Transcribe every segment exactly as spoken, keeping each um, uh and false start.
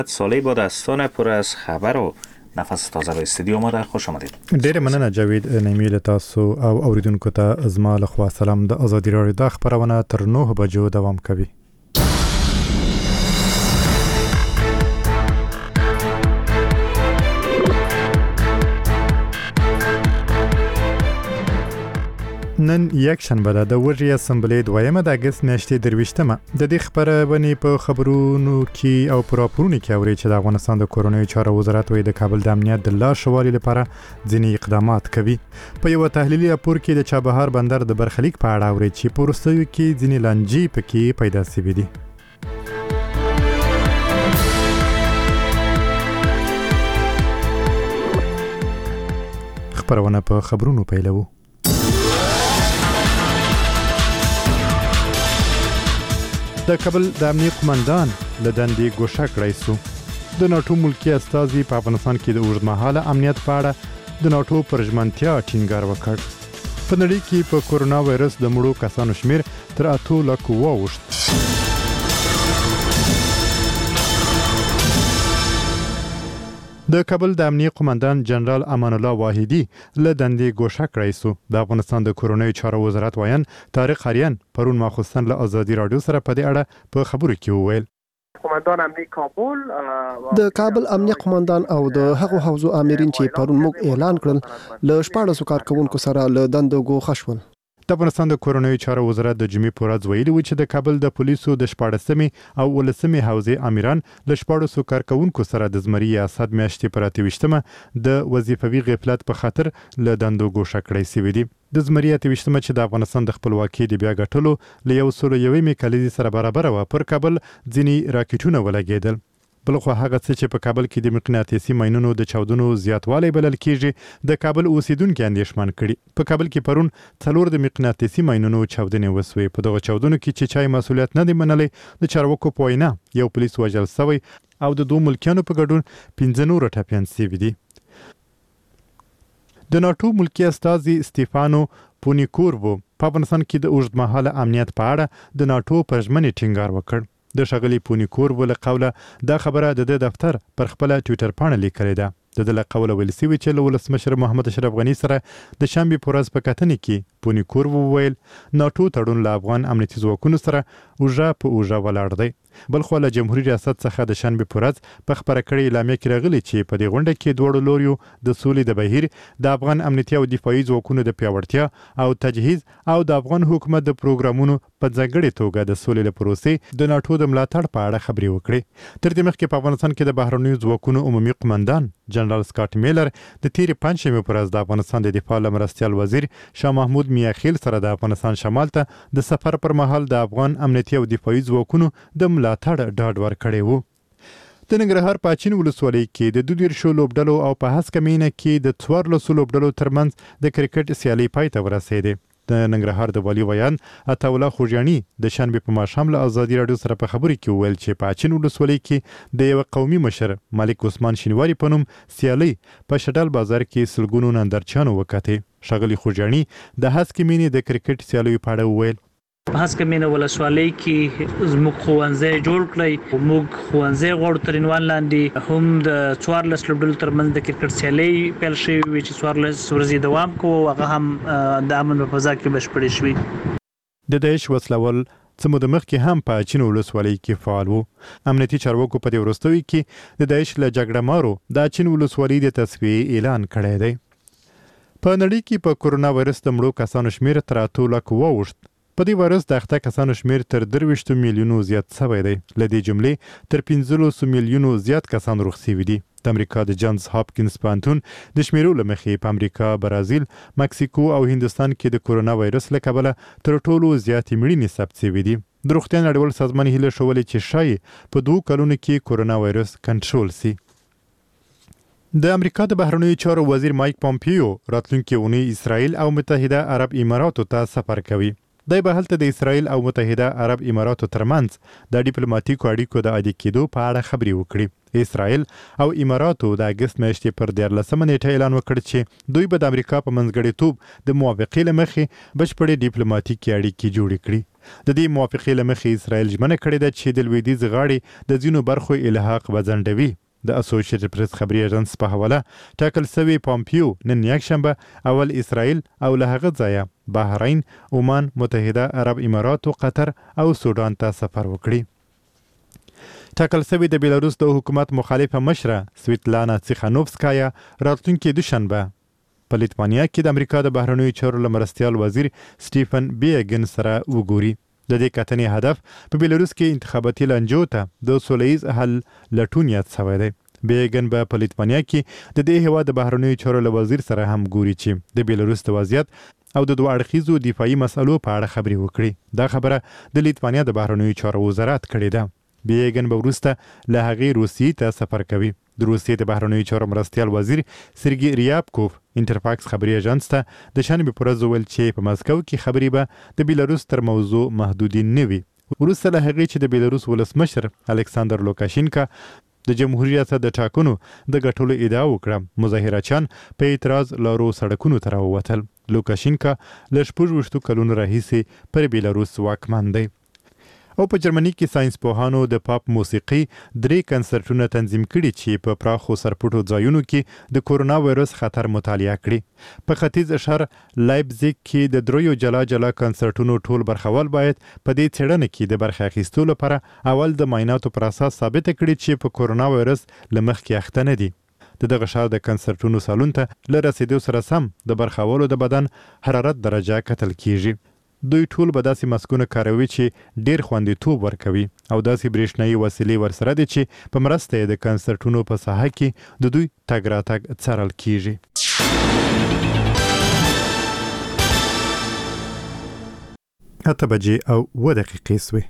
سالی با دستان پر از خبر و نفس تازه به استودیو آمده. خوش آمدید. ډیر مننه جاوید نیمیل تاسو او اوریدونکو ته زما له خوا سلام. د ازادي راډیو د خبرونه تر نه بجو دوام کوي. نن یک شنبه ده د وژې اسمبلی دویمه د اګست میاشتې درویشتمه د دې خبرونه په خبرونو کې او په راپورونو کې اوري چې د افغانستان د کورونوي چارو وزارت وایي د کابل د امنیت د لاشوالي لپاره ځینې اقدامات کوي. په یو تحلیلي راپور کې د چابهار بندر د برخلیک په اړه اوري چې په وروستیو کې ځینې لانجې پکې پیدا شوې دي. خبرونه په خبرونو پیلوو. د کابل د امنیه قومندان له دندې ګوښه کړی شو. د ناټو ملکی استازي په افغانستان کې د اوږدمهاله امنیت په اړه د ناټو پر ژمنتیا ټینګار وکړ. په نړۍ کې په کورونا وایرس د مړو کسانو شمیر تر اتو لکو واوښت. د کابل د امنیه قومندان جنرال امان الله واحدی له دندې ګوښه کړی شو. د افغانستان د کورونوي چارو وزارت وایي طارق حریان پرون ماخوستن له ازادي رادیو سره په دې اړه په خبرو کې وویل. قومندان امنیه کابل د کابل امنیه قومندان او د هغو حوزو امرین چې پرون موږ اعلان کړل له شپاړسو کارکونکو سره له دندو ګوښه شول. د افغانستان د کورونوي چارو وزارت د جمعې په ورځ ویلي و چې د کابل د پولیسو د شپاړسمې او ولسمې حوزې امیران له شپاړسو کارکونکو سره د زمري یاسد میاشتې پر اتهویشتمه د وظیفوي غفلت په خاطر له دندو ګوښه کړی شوي دي. د زمري اتهویشتمه چې د افغانستان د خپلواکۍ د بیا ګټلو له یو سل یوې کلیزې سره برابر و پر کابل ځینې راکټونه ولګېدل. بلخو هغه څه چې په کابل کې د مقناطیسي ماینونو د چاودنو زیاتوالی بلل کېږي د کابل اوسیدونکو اندېښمن کړي. په کابل کې پرون څلور د مقناطیسي ماینونو چاودنې وسوې. په دغه چاودنو کې چې چای مسؤلیت نه دی منلی د چارواکو په وینا یو پولیس وژل شوی او د دوه ملکیانو په ګډون پنځه نور ټپیان شوي دي. د ناټو ملکی استازي سټیفانو پونیکوربو په افغانستان کې د اوږدمهاله امنیت په اړه د ناټو پر ژمنې ټینګار وکړ. د ښاغلي پونیکوربو له قوله دا خبره د د دفتر پر خپله ټویټر پاڼه لیکلې ده. د ده له قوله ویل شوي چې له ولسمشر محمد اشرف غني سره د شنبې په ورځ په کتنې کې پونیکوربو وویل ناټو تړون له افغان امنیتي ځواکونو سره اوږه په اوږه ولاړ دی. بلخو له جمهوري ریاست څخه د شنبې په ورځ په خپره کړې اعلامیه کې راغلي چې په دې غونډه کې دواړو لوریو د سولې د بهیر د افغان امنیتي او دفاعي ځواکونو د پیاوړتیا او تجهیز او د افغان حکومت د پروګرامونو په ځانګړې توګه د سولې له پروسې د ناټو د ملاتړ په اړه خبرې وکړې. تر دې مخکې په افغانستان کې د بهرنیو ځواکونو عمومي قومندان جنرال سکاټ میلر د تیرې پنجشنبې په ورځ د افغانستان د دفاع له مرستیال وزیر شاه محمود میاخیل سره د افغانستان شمال ته د سفر پر مهال د افغان امنیتي او دفاعي ځواکونو د ملاتړ ډاډ ورکړی وو. د ننګرهار په اچین ولسوالۍ کې د دوه دېرشو لوبډلو او په هسکه مینه کې د څوارلسو لوبډلو ترمنځ د کرکټ سیالۍ پای ته ورسېدې. د ننګرهار د والي ویان عطاالله خوږیاڼي د شنبې په ماښام له ازادي راډیو سره په خبرې کې وویل چې په اچین ولسوالۍ کې د یو قومي مشر ملک عثمان شینواري په نوم سیالۍ په شډل بازار کې سلګونو نندارچیانو وکتې. ښاغلي خوږیاڼي د هسکې مینې د کرکټ سیالیو په اړه وویل هسکه مینه ولسوالۍ کې زموږ ښوونځی جوړ کړی. موږ ښوونځی غواړو تر عنوان لاندې هم د څوارلس لوبډلو ترمنځ د کرکټ سیالۍ پیل شوې وې چې څوارلس ورځې دوام کوو. هغه هم د امن په فضا کې بشپړې شوې. د داعش وسلوال څه موده مخکې هم په اچین ولسوالۍ کې فعال وو. امنیتي چارواکو په دې وروستیو کې د داعش له جګړه مارو د اچین ولسوالۍ د تصفیې اعلان کړی دی. په نړۍ کې په کورونا وایرس د مړو کسانو شمیر تر اتو لکو واوښت. په دې وایرس د اخته کسانو شمیر تر درویشتو میلیونو زیات شوی دی. له دې جملې تر پنځلسو میلیونو زیات کسان روغ شوي دي. د امریکا د جانز هاپکینز پوهنتون د شمیرو له مخې په امریکا، برازیل، مکسیکو او هندوستان کې د کورونا وایرس له کبله تر ټولو زیاتې مړینې ثبت شوي دي. د روغتیا نړیوال سازمان هیله ښولې چې ښایي په دوو کلونو کې کورونا وایرس کنټرول شي. د امریکا د بهرنیو چارو وزیر مایک پامپیو راتلونکې اونۍ اسرائیل او متحده عرب اماراتو ته سفر کوي. دی به هلته د اسرائیل او متحده عرب اماراتو ترمنځ د ډیپلوماټیکو اړیکو د عادي کېدو په اړه خبرې وکړي. اسرائیل او اماراتو د اګست میاشتې پر دیارلسمه نیټه اعلان وکړ چې دوی به د امریکا په منځګړیتوب د موافقې له مخې بشپړې ډیپلوماټیکې اړیکې جوړې کړي. د دې موافقې له مخې اسرائیل ژمنه کړې ده چې د لویدیځ غاړې د ځینو برخو الحاق به ځنډوي. د اسوسییټډ پریس خبري ایجنس په حواله ټاکل سوی پامپیو نن یکشنبه اول اسرائیل او له هغه ځایه بحرین، عمان، متحده عرب اماراتو، قطر او سودان ته سفر وکړي. ټاکل سوی د بیلاروس د حکومت مخالفه مشره سویتلانا تیخانوفسکایا راتلونکي دوشنبه په لیتوانیا کې د امریکا د بهرنیو چارو له مرستیال وزیر سټیفن بیګن سره وګوري. د دې کتنې هدف په بیلاروس کې انتخاباتي لانجو ته د سولهییز حل لټون یاد شوی دی. بیګن به په لیتوانیا کې د دې هیواد د بهرنیو چارو له وزیر سره هم ګوري چې د بیلاروس د وضعیت او د دوه اړخیزو دفاعي مسلو په اړه خبرې وکړي. دا خبره د لیتوانیا د بهرنیو چارو وزارت کړې ده. بیګن به وروسته له هغې روسیې ته سفر کوي. د روسیې د بهرنیو چارو مرستیال وزیر سرګي ریابکوف انټرفاکس خبري ایجنس ته د شنبې په ورځ وویل چې په مسکو کې خبرې به د بیلاروس تر موضوع محدودې نه وي. وروسته له هغې چې د بیلاروس ولسمشر الکساندر لوکاشینکا د جمهوریت ریاست د ټاکنو د ګټلو ادعا وکړه، مظاهرچیان په اعتراض لارو سړکونو ته راووتل. لوکاشینکا له شپږ ویشتو کلونو راهیسې پر بیلاروس واکمن دی. او په جرمني کې ساينس پوهانو د پاپ موسیقي درې کنسرټونه تنظیم کړي چې په پراخو سرپټو ځایونو کې د کورونا وایرس خطر مطالعه کړي. په ختیځ شهر لایپزیګ کې د دریو جلا جلا کنسرټونو ټول برخوال باید په دې څېړنه کې د برخه اخیستلو لپاره اول د معایناتو پر اساس ثابت کړي چې په کورونا وایرس له مخکې اخته نه دي. د دغه ښار د کنسرټونو سالون ته له رسیدو سره سم د برخوالو د بدن حرارت درجه کتل کیږي. دوی ټول به داسې ماسکونه کاروي چې ډیر خوندیتوب ورکوي او داسې برېښنایي وسیلې ورسره دي چې په مرسته یې د کنسرټونو په ساحه کې د دوی تګ راتګ څارل کیږي. اته بجې او اوه دقیقې سوې.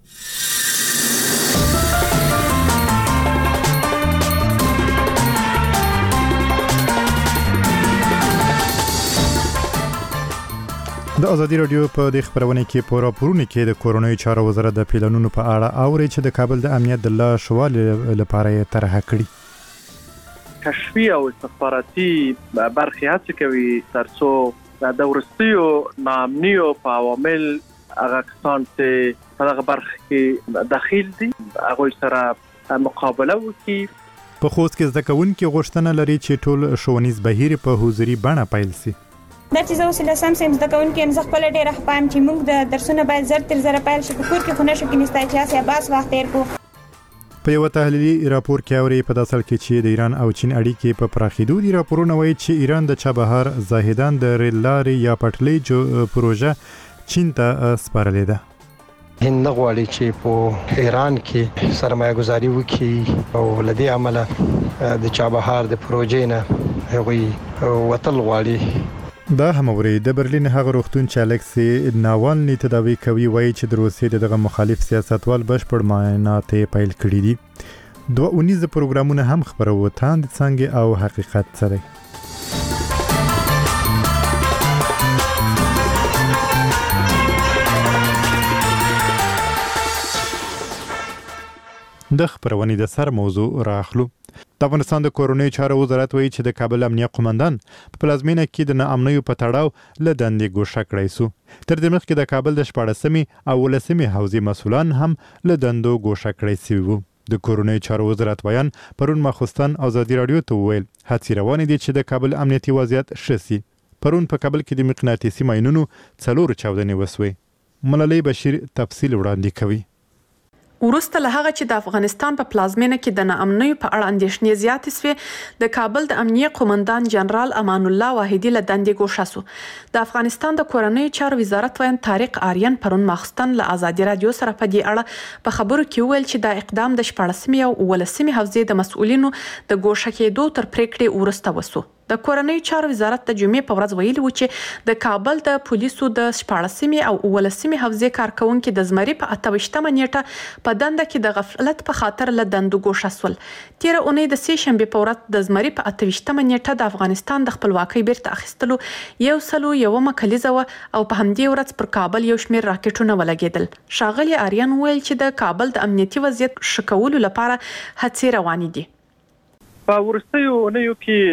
د ازادي رادیو په د خبرونه کې په راپورونه کې د کورونای چارو وزارت د پلانونو په اړه اوري چې د کابل د امنیت د لا شوال لپاره یې طرح کړی. کشفي او استخباراتي برخې هڅه کوي ترڅو د ورستیو نامنیو په عوامل هغه کسان چې په هغه برخه کې داخل دي هغه سره مقابله وکړي. په خوست کې زده کوونکي غوښتنه لري چې ټول ښوونیز بهیر په حضوري بڼه پیل شي. دا چې زه اوس لسم سیم زده کوونکی یم، زه خپله ډېره ښه پایم چې موږ د درسونه باید زر تر زره پیل شي، په کور کې خو نه شو کېنستی چې هسې عباس وخت تېر کړو. په یوه تحلیلي راپور کې اوري په داسل کې چې د ایران او چین اړیکې په پراخېدو دي. راپورونه وایي چې ایران د چابهار زاهدان د ریل لارې یا پټلۍ پروژه چین ته سپارلې ده. هند نه غواړي چې په ایران کې سرمایه گذاري وکړي او له دې عمله د چابهار د پروژې نه هغوی وتل غواړي. دا هم اوري د برلین هغه روغتون چې الکسی ناوالني تداوی کوي وایي چې د روسیې دغه مخالف سیاستوال بشپړ معاینات پیل کړي دي. دوه اونیز پروګرامونه هم خبرو تاند څنګه او حقیقت سره. د خبرونې د سر موضوع راخلو. د افغانستان د کورونای چارو وزارت وایي چې د کابل امنیه قومندان په پلازمینه کې د ناامنیو په تړاو له دندې ګوښه کړی سو. تر دې مخکې د کابل د شپاړسمې او ولسمې حوزې مسولان هم له دندو ګوښه کړی سوي وو. د کورونای چارو وزارت بیان پرون ماخوستن ازادي رادیو ته وویل هڅې روانې دي چې د کابل امنیتي وضعیت ښه سي. پرون په کابل کې د مقناطیسي ماینونو څلور چاودنې وسوې. ملالۍ بشیر تفصیل وړاندې کوي. ورسته له هغه چې د افغانستان په پلازمینه کې د ناامنیو په اړه اندېښنې زیاتې سوې، د کابل د امنیه قومندان جنرال امان الله واحدي له دندې ګوښه سو. د افغانستان د کورنیو چارو وزارت ویان طارق آریان پرون ماخستن له ازادي رادیو سره په دې اړه په خبرو کې وویل چې دا اقدام د شپاړسمې او ولسمې حوزې د مسؤلینو د ګوښه کېدو تر پریکړې وروسته وسو. د کورنۍ چارو وزارت د جمعې په ورځ ویلي و چې د کابل د پولیسو د شپاړسمې او اوولسمې حوزې کارکونکو د زمري په اته ویشتمه نیټه په دنده کې د غفلت په خاطر له دندو ګوښه سول. تیره اونۍ د سې شنبې په ورځ د زمري په اته ویشتمه نیټه د افغانستان د خپلواکۍ بیرته اخیستلو یو سلو یومه کلیزه وه او په همدې ورځ پر کابل یو شمېر راکټونه ولګېدل. ښاغلي آریان وویل چې د کابل د امنیتي وضعیت ښه کولو لپاره هڅې روانې دي. په وروستیو اونیو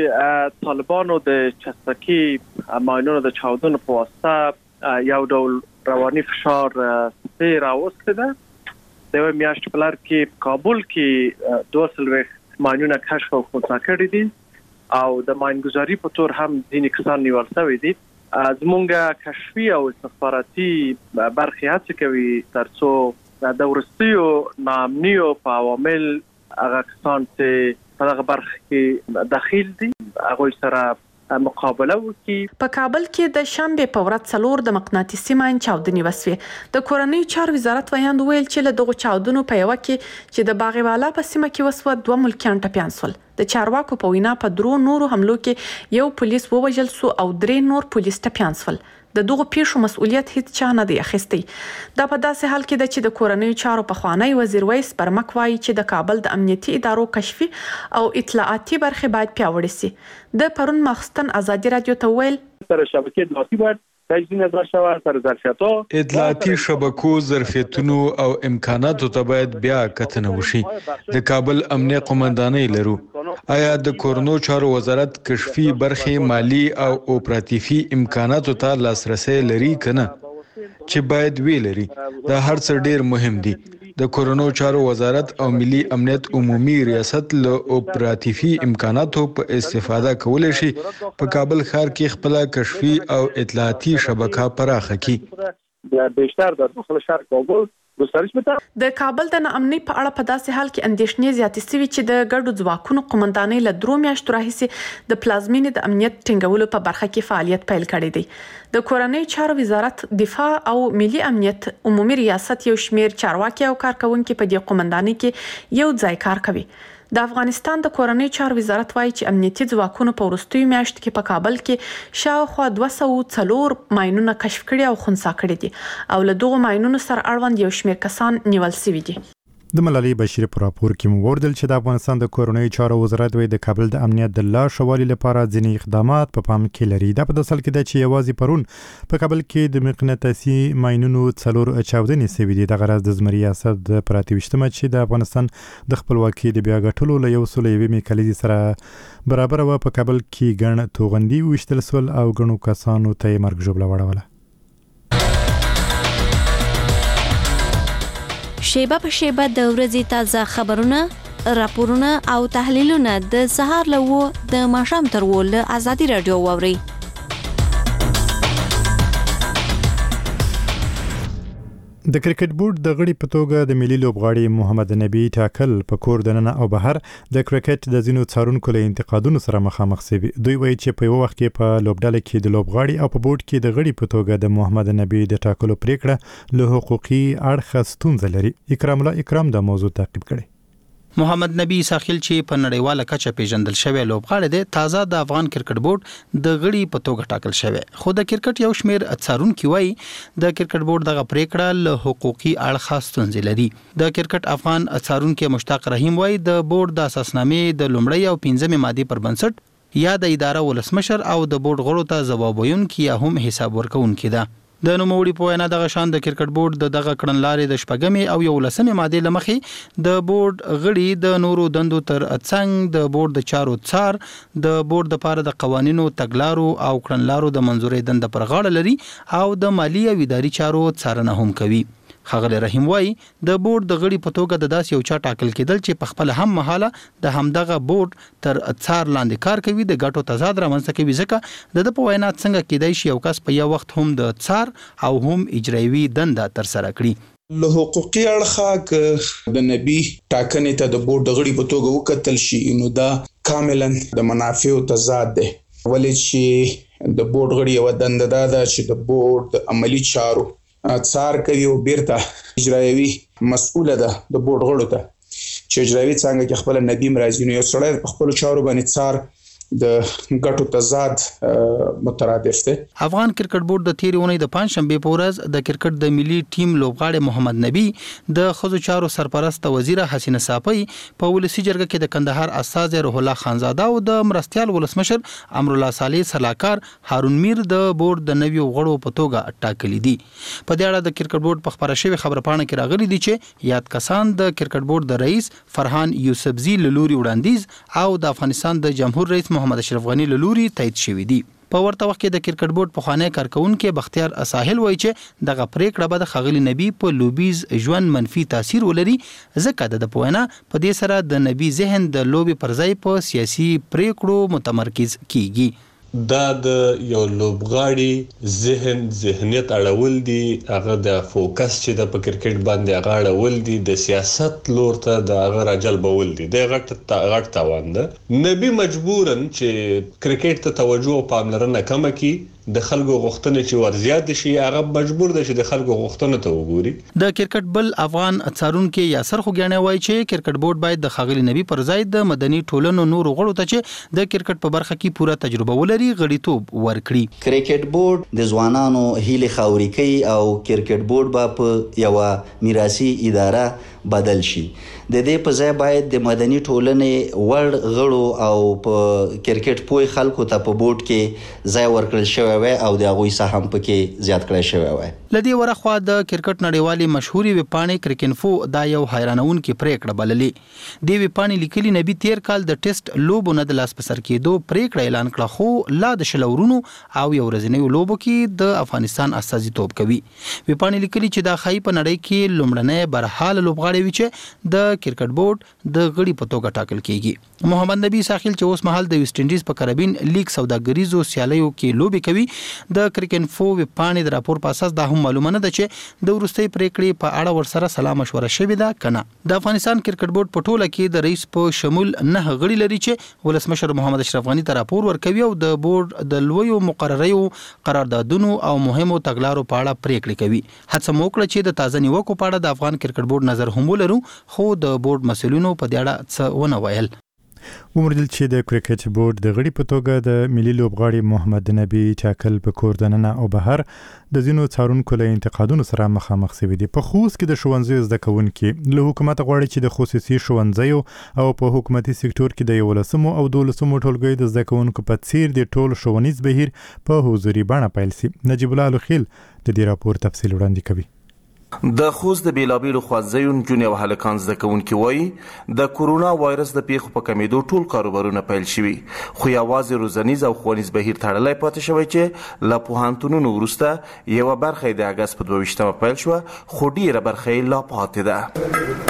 کې طالبانو د چستکي ماینونو د چاودنو په واسطه یو ډول رواني فشار سپې راوستې ده. د یوې میاشتې په لار کې کابل کې دوه څلوېښت ماینونه کشف او خنثی کړي دي او د ماینګذاري په تور هم ځینې کسان نیول شوي دي. زمونږ کشفي او استخباراتي برخې هڅه کوي ترڅو د وروستیو ناامنیو په عوامل هغه کسان چې په دغه برخه کې داخل دي هغوی سره مقابله وکړي. په کابل کې د شنبې په ورځ څلور د مقناطیسي ماین چاودنې وسوې. د کورنۍ چارو وزارت ویاند ویل چې له دغو چاودنو په یوه کې چې د باغوالا په سیمه کې وسوه دوه ملکیان ټپیان سول. د چارواکو په وینا په درو نورو حملو کې یو پولیس ووژل سو او درې نور پولیس ټپیان سول. د دغو پیښو مسؤلیت هیڅ چا نه دی اخیستی. دا په داسې حال کې ده چې د کورنۍ چارو پخوانی وزیر ویس برمک وایي چې د کابل د امنیتي ادارو کشفي او اطلاعاتي برخې باید پیاوړې سي. د پرون ماخستن ازادي رادیو ته ویل تر شبکې اطلاعاتي باید تجدید نظر شوه تر ظرفیتو اطلاعاتي شبکو ظرفیتونو او امکاناتو ته باید بیا کتنه وشي. د کابل امنیه قومندانۍ لرو. آیا د کورونو چارو وزارت کشفي برخې مالی او اپراتیفي امکاناتو ته لاسرسی لري کنه چې باید وی لري؟ دا هر څه ډیر مهم دي. د کورونو چارو وزارت او ملي امنیت عمومي ریاست له اپراتیفي امکاناتو په استفاده کولای شي په کابل ښار کې خپل کشفي او اطلاعاتي شبکه پراخه کړي. بیشتر در داخل شهر کابل د کابل د ناامنۍ په اړه په داسې حال کې اندېښنې زیاتې سوي چې د ګډو ځواکونو قومندانۍ له درو میاشتو راهیسې د پلازمینې د امنیت ټینګولو په برخه کې فعالیت پیل کړی دی. د کورنۍ چارو وزارت، دفاع او ملي امنیت عمومي ریاست یو شمېر چارواکي او کارکونکي په دې قومندانۍ کې یو ځای کار کوي. د افغانستان د کورنۍ چارو وزارت وایي چې امنیتي ځواکونو په وروستیو میاشتو کې په کابل کې شاوخوا دوه سوه څلور ماینونه کشف کړي او خنثی کړي دي او له دغو ماینونو سره اړوند یو شمېر کسان نیول شوي دي. د ملالۍ بشیر په راپور کې مو وردل چې د افغانستان د کورنۍ چارو وزارت وایي د کابل د امنیت د لا ښه والي لپاره ځینې اقدامات په پام کې لري. دا په داسې حال کې ده چې یوازې پرون په کابل کې د مقناطیسي ماینونو څلور چاودنې سوي دي. دغه راز د زمري ریاست د پر اته ویشتمه چې د افغانستان د خپلواکۍ د بیا ګټلو له یو سل یوې کلیزې سره برابر وه په کابل کې ګڼ توغندي وویشتل سول او ګڼو کسانو ته یې مرګ ژوبله واړوله. شیبه په شیبه د ورځې تازه خبرونه، راپورونه او تحلیلونه د سهار له اوه د ماښام تر اوه له ازادي راډیو واورئ. د کرکټ بورډ د غړي په توګه د ملي لوبغاړي محمد نبي ټاکل په کور دننه او بهر د کرکټ د ځینو څارونکو له انتقادونو سره مخامخ شوي. دوی وایي چې په یو وخت کې په لوبډله کې د لوبغاړي او په بورډ کې د غړي په توګه د محمد نبي د ټاکلو پریکړه له حقوقي اړخه ستونزه لري. اکرام الله اکرام د موضوع تعقیب کړي. محمد نبی ساخیل چې په نړیواله کچه پیژندل شوی لوبغاړی دی، تازه د افغان کرکټ بورډ د غړي په توګه ټاکل شوی. خو د کرکټ یو شمېر څارونکي وایي د کرکټ بورډ دغه پریکړه له حقوقي اړخه ستونزې لري. د کرکټ افغان څارونکي مشتاق رحیم وایي د بورډ د اساسنامې د لومړۍ او پنځمې مادې پر بنسټ یا د اداره ولسمشر او د بورډ غړو ته ځواب ویونکي یا هم حساب ورکوونکي ده. د نوموړي په وینا دغه شان د کرکټ بورډ د دغه کړنلارې د شپږمې او یولسمې مادې له مخې د بورډ غړي د نورو دندو تر څنګ د بورډ د چارو څار د بورډ لپاره د قوانینو تګلارو او کړنلارو د منځورۍ دنده پر غاړه لري او د مالی او اداري چارو څارنه هم کوي. ښاغلی رحیم وایي د بورډ د غړي په توګه د داسې یو چا ټاکل کېدل چې په خپل هم مهاله د همدغه بورډ تر څار لاندې کار کوي د ګټو تضاد رامنځته کوي، ځکه د ده په وینا څنګه کېدای شي یو کس په یو وخت هم د څار او هم اجرایوي دنده ترسره کړي. له حقوقي اړخه د نبي ټاکنې ته د بورډ د غړي په توګه وکتل شي نو دا کاملا د منافعو تضاد دی، ولې چې د بورډ غړي یوه دنده دا ده چې د بورډ د عملي چارو څار کوي او بیرته اجرایوي مسؤله ده د بورډ غړو ته چې اجرایوي څانګه کې خپل ندیم راځي. نو یو سړی په خپلو چارو باندې څار د ګټو تضاد مترادف دی. افغان کرکټ بورډ د تیرې اونۍ د پنځشنبه په ورځ د کرکټ د ملي ټیم لوبغاړي محمد نبی د ښځو چارو سرپرست وزیره حسینه صافی په ولسی جرګه کې د کندهار استاذ روح الله خانزاده او د مرستيال ولسمشر امر الله صالح سلاکار هارون میر د بورډ د نویو غړو په توګه ټاکلي دي. په دې اړه د کرکټ بورډ په خبره شوی خبره پاڼه کې راغلي دي چې یاد کسان د کرکټ بورډ د رئیس فرحان یوسفزی لوري وړاندیز او د افغانستان د جمهور رئیس محمد اشرف غنی لوري تایید شوی دي. په ورته وخت کې د کرکټ بورډ په خانه کارکونکو بختیار ساحل وایي چې دغه پریکړه به د خغلی نبی په لوبیز ژوند منفي تاثیر ولري، ځکه د پوهنه په دې سره د نبی ذهن د لوبي پر ځای په سیاسي پریکړو متمرکز کیږي. دا د یو لوبغاړي ذهن ذهنیت اړول دي، هغه د فوکس چې د په کرکټ باندې هغه اړول دي، د سیاست لور ته د هغه راجلبول دي، د غټ غټ تاوان ده. نبی مجبورن چې کرکټ ته توجه او پاملرنه کم کړي، د خلکو غوښتنې چې ورزیات شي هغه مجبور دی چې د خلکو غوښتنو ته وګوري. د کرکټ بل افغان څارونکو یاسر خوګیانه وایي چې کرکټ بورډ باید د خغلی نبی پر ځای د مدني ټولنو نور غړو ته چې د کرکټ په برخه کې پوره تجربه ولري غړیتوب ورکړي. کرکټ بورډ د ځوانانو هیله خاوري کوي او کرکټ بورډ به په یو میراثي اداره بدل شي. د دې په ځای باید د مدني ټولنې وړ غړو او په کرکټ پوي خلکو ته په بورډ کې ځای ورکړل شوی وي او د هغوی سهم پکې زیات کړی شوی وي. لدی ورخوا د کرکټ نړیوالې مشهوري وپاڼې کرکینفو دا یو حیرانونکې پریکړه بللې. دی وپاڼې لیکلي نبی تیر کال د ټیسټ لوبو نه د لاس په سر کېدو پریکړه اعلان کړه، خو لا د شلورونو او یو ورځنیو لوبو کې د افغانستان استازیتوب کوي. وپاڼې لیکلي چې دا خای په نړۍ کې لومړنۍ برحال لوبغاړي وي چې د کرکټ بورډ د غړي په توګه ټاکل کیږي. محمد نبی ساحل چې اوس مهال د ویسټ انډیز په کربین لیګ سوداګریزو سیالیو کې لوبي کوي، د کرکینفو وپاڼې د راپور په اساس دا هم معلومه نه ده چې د ورستۍ پریکړې په اړه ورسره سلا مشوره شوې ده کنه. د افغانستان کرکټ بورډ په ټوله کې د رئیس په شمول نه غړي لري چې ولسمشر محمد اشرف غنی ته راپور ورکوي او د بورډ د لویو مقرریو قراردادونو او مهمو تګلارو په اړه پریکړې کوي. هڅه موکړه چې د تازه نیوکو په اړه د افغان کرکټ بورډ نظر هم ولرو، خو د بورډ مسؤلینو په دې اړه څه ونه ویل. ومردل چې د کرکټ بورډ د غړي په توګه د ملي لوبغاړي محمد نبی ټاکل په کور دننه او بهر د ځینو څارونکو له انتقادونو سره مخامخ شوي دي. په خوست کې د ښوونځیو زده کوونکي له حکومت غواړي چې د خصوصي ښوونځیو او په حکومتي سکتور کې د یولسمو او دولسمو ټولګیو د زده کوونکو په څیر د ټول ښوونیز بهیر په حضوري بڼه پیل شي. نجیب الله الخیل د دې راپور تفصیل وړاندې کوي. د خوست د بیلابیلو ښوونځیو نجونې او هلکان زده کوونکي وایي د کورونا وایرس د پیښو په کمیدو ټول کاروبارونه پیل شوي، خو یوازې روزنیز او ښوونیز بهیر تړلی پاتې شوی چې له پوهنتونونو وروسته یوه برخه یې د اګست په دوه ویشتمه پیل شوه، خو ډیره برخه یې لا پاتې ده.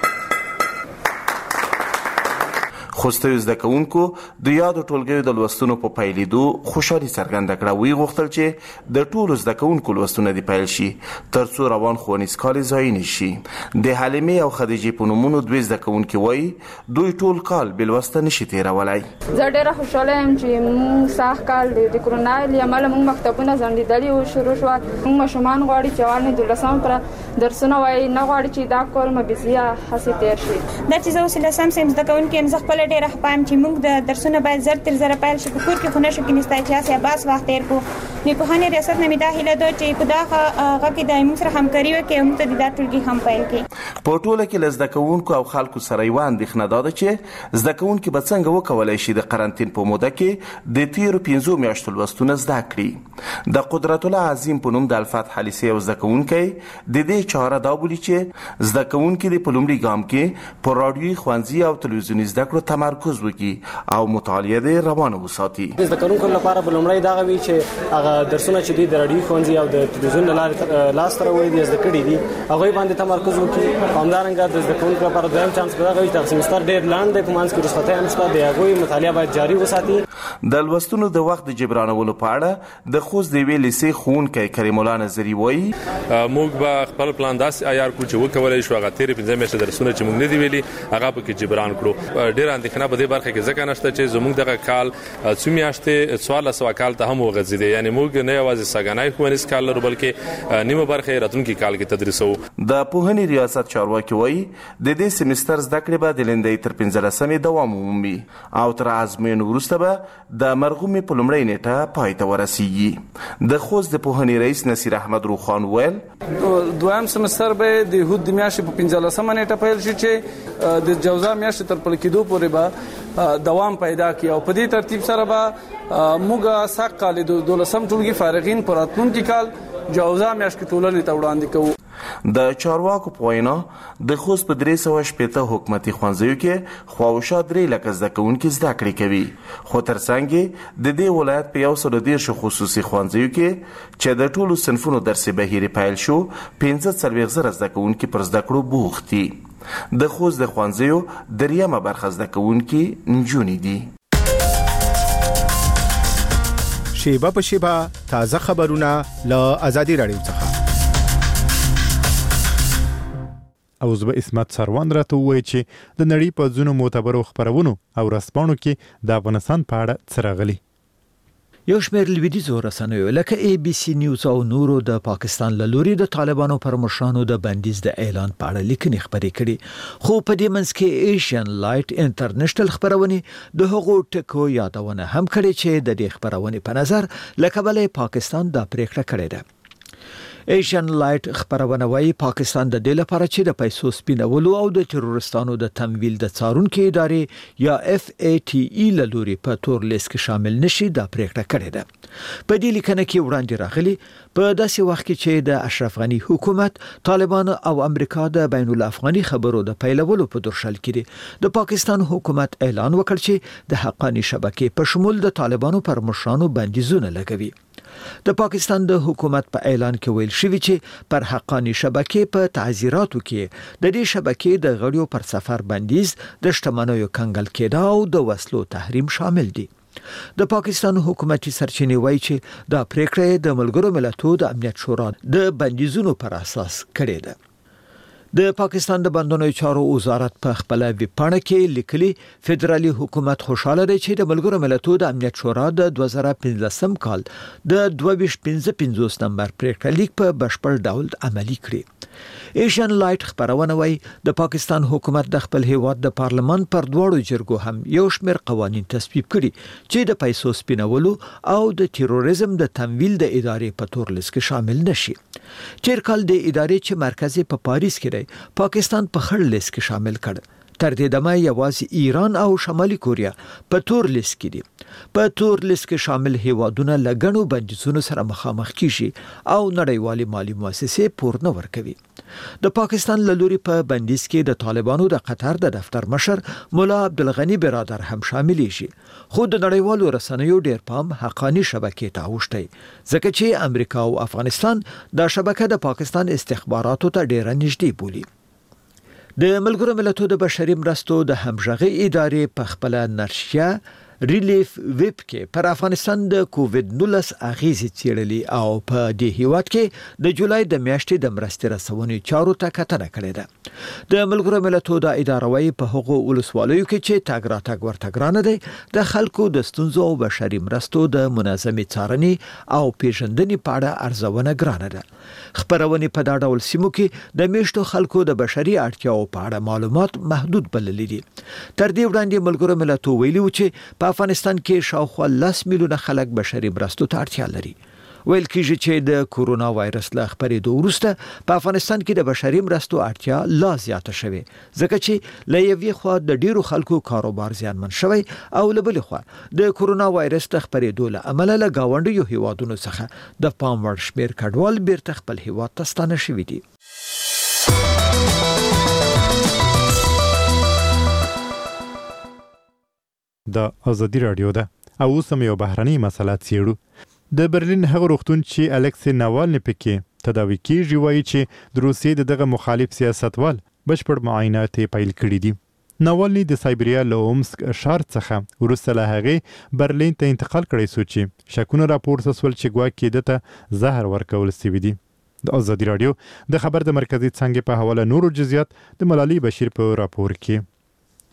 خوستیو زده کوونکو د یادو ټولګیو د لوستونو په پیلېدو خوشحالي څرګنده کړه. ویې غوښتل چې د ټولو زده کوونکو لوستونه دې پیل شي تر څو روان ښوونیز کال یې ضایع نه شي. د حلیمې او خدیجې په نومونو دوی زده کوونکي وایي دوی ټول کال بې لوسته نشي تېرولی. زه ډېره خوشحاله یم چې موږ سخت کال د کرونا له امله موږ مکتبونه ځنډېدلي وو شروع شوه. موږ ماشومان غواړي چې اول نه دولسم پر درسونه وایي، نه غواړي چې دا کال مو بېځایه هسې تېر شي. دا چې زه اوس لسم صنف زده کوونکې یم، زه خپله ډېره خپه یم چې موږ د درسونه باید زر تر زره پیل شي، په کور کې خو نه شو کېنستی چې هسې عباس وخت تېر کړو. د پوهنې ریاست نه مې دا هیله ده چې په دغه هغه کې د موږ سره همکاري وکړي او موږ ته د دا ټولګي هم پیل کړي. په ټوله کې له زده کوونکو او خلکو سره یوه اندېښنه دا ده چې زده کوونکي به څنګه وکولی شي د قرنطین په موده کې د تېرو پنځو میاشتو لوستونه زده کړي. د قدرت الله عظیم په نوم د الفتح لیسې یو زده کوونکی د دې چاره دا بولي چې زده کوونکي دې په لومړي ګام کې په راډیوي ښوونځي او تلویزیوني زده کړو تمرکز وکړي او مطالعه دې روانه وساتي. د زده کوونکو لپاره به لومړی دغه وي چې هغه درسونه چې دوی د راډیوي ښوونځي او د تلویزیون له لارې لاسته راوړي دي زده کړي دي هغوی باندې تمرکز وکړي. همدارنګه د زده کوونکو لپاره دویم چانس به دغه وي چې سمستر ډېر لاندې په منځ کې رخصتۍ هم شته، د هغوی مطالعه باید جاري وساتي. د لوستونو د وخت د جبرانولو په اړه د خوست د یوې لیسې ښوونکی کریم الله نظري وایي موږ به خپل پلان داسې عیار کړو چې وکولی شو هغه تېرې پنځه میاشتې درسونه چې موږ نه دي ویلي هغه پکې جبران کړو. ډېره اندېښنه په دې برخه کې ځکه نشته چې زموږ دغه کال څو میاشتې څوارلس سوه کال ته هم وغځېدی، یعنی موږ نه یوازې سږنی ښوونیز کال لرو بلکې نیمه برخه یې راتلونکي کال کې تدریسوو. د پوهنې ریاست چارواکي وایي د دې سیمستر زده کړې به د لندۍ تر پنځلسمې دوام ومومي او تر ازموینو وروسته به د مرغومې په لومړۍ نیټه پای ته ورسیږي. د خوست د پوهنې رئیس نصیر احمد روخان ویل دویم سمستر به د یهود د میاشتې په پنځلسمه نیټه پیل شي چې د جوزا میاشتې تر پل کېدو پورې به دوام پیدا کړي او په دې ترتیب سره به موږ سږ کال د دولسم ټولګي فارغین په راتلونکي کال جوزا میاشت کې ټولنې ته وړاندې کوو. د چارواکو په وینا د خوست په درې سوه شپېته حکومتي ښوونځیو کې خواوشا درې لکه زده کوونکي زده کړې کوي، خو تر څنګ یې د دې ولایت په یو سلو دېرشو خصوصي ښوونځیو کې چې د ټولو صنفونو درسي بهیر پیل شو پنځه څلوېښت زره زده کوونکي پر زده کړو بوخت دي. د خوست د ښوونځیو دریمه برخه زده کوونکي نجونې دي. شیبه په شیبه تازه خبرونه له آزادي راډیو څخه. او زه به اسمت سروان راته ووایي چې د نړۍ په ځینو معتبرو خپرونو او رسپاڼو کې د افغانستان په اړه څه راغلي. یو شمېر لویدیځو رسنیو لکه ای بي سي نیوز او نورو د پاکستان له لوري د طالبانو پر مشرانو د بندیز د اعلان په اړه لیکنې خپرې کړي، خو په دې منځ کې ایشین لایټ انټرنیشنل خپرونې د هغو ټکو یادونه هم کړې چې د دې خپرونې په نظر له کبله پاکستان دا پریکړه کړې ده. ایشین لایټ خبرونه وايي پاکستان د دې لپاره چې د پیسو سپینولو او د تروریستانو د تمویل د څارونکو ادارې یا اف ای ټي ای له لوري په تور لیست کې شامل نشي دا پریکړه کړې ده. په دې لیکنه کې وړاندې راغلي په داسې وخت کې چې د اشرف غنی حکومت طالبان او امریکا د بین الافغاني خبرو د پیلولو په درشل کې د پاکستان حکومت اعلان وکړ چې د حقانی شبکې په شمول د طالبانو پر مشرانو بندیزونه لګوي. د پاکستان د حکومت په اعلان کې ویل شوی چې پر حقانی شبکې په تعزیراتو کې د دې شبکې د غړیو پر سفر بندیز د شتمنیو کنګل کېدا او د وسلو تحریم شامل دي. د پاکستان حکومتي سرچینې وایي چې دا پریکړه د ملګرو ملتونو د امنیت شورا د بندیزونو پر اساس کړې ده. د پاکستان د بندونو چارو وزارت په خپل ویب پاڼه کې لیکلي فدرالي حکومت خوشاله دی چې د ملګرو ملتونو د امنیت شورا د دوه زره پنځلسم کال د دوه ویشت پنځه پنځوس نمبر پریکړه لیک په بشپړ ډول عملي کړي. ایشین لایټ خبرونه وايي د پاکستان حکومت د خپل هیواد د پارلمان پر دواړو جرګو هم یو شمېر قوانين تصویب کړي چې د پیسو سپینولو او د تروریزم د تمویل د ادارې په تور لیست کې شامل نشي. تیر کال د ادارې چې مرکزي په پاریس کې دی پاکستان په خړ لیست کې شامل کړ. تر دې دمه یوازې ایران او شمالي کوریا په تور لیست کې دي. په تور لیست کې شامل هیوادونه لګنو بندیزونو سره مخامخ کیږي او نړیوالې مالی مؤسسې پور نه ورکوي. د پاکستان له لوري په بندیز کې د طالبانو د قطر د دفتر مشر مولا عبدالغنی برادر هم شامل شي، خو د نړیوالو رسنیو ډیر پام حقانی شبکې ته اوښتي ځکه چې امریکا او افغانستان دا شبکه د پاکستان استخباراتو ته ډیره نږدې بولي. د ملګرو ملتونو د بشري مرستو د همغږي ادارې په خپل نشریه ریلیف ویب کې پر افغانستان د کووډ نولس اغیزې څېړلې او په دې هیواد کې د جولای د میاشتې د مرستې رسونې چارو ته کتنه کړې ده. د ملګرو ملتونو د ادارې وايي په هغو ولسوالیو کې چې تاګ راتګ ورته ګرانه دی د خلکو د ستونزو او بشري مرستو د منظمې څارنې او پیژندنې په اړه ارزونه ګرانه ده. خبرونه په دا ډول سیمو کې د میشتو خلکو د بشري اړتیاو په اړه معلومات محدود بللي دي. تر دې وړاندې ملګرو ملتونو ویلي و چې په افغانستان کې شاوخوا لس میلیونه خلک بشري مرستو ته اړتیا لري. ویل کېږي چې د کورونا وایرس له خپرېدو وروسته په افغانستان کې د بشري مرستو اړتیا لا زیاته شوې ځکه چې له یوې خوا د ډیرو خلکو کاروبار زیانمن شوی او له بلې خوا د کورونا وایرس د خپرېدو له امله له گاونډیو هیوادونو څخه د پام وړ شمېر کډوال بیرته خپل هیواد ته ستانه شوي دي. د ازادي رادیو ده او اوس هم یو بهرنۍ مسله څېړو. د برلین هغه روغتون چې الکسی ناوالني پکې تداوي کیږي وایي چې د روسیې د دغه مخالف سیاستوال بشپړ معاینات پیل کړي دي. ناوالني د سایبریا له اومسک ښار څخه وروسته له هغې برلین ته انتقال کړی سو چې شکونه راپورته سول چې ګواکې ده ته زهر ورکول سوي دي. د ازادي رادیو د خبر د مرکزي څانګې په حواله نورو جزئیات د ملالۍ بشیر په راپور کې.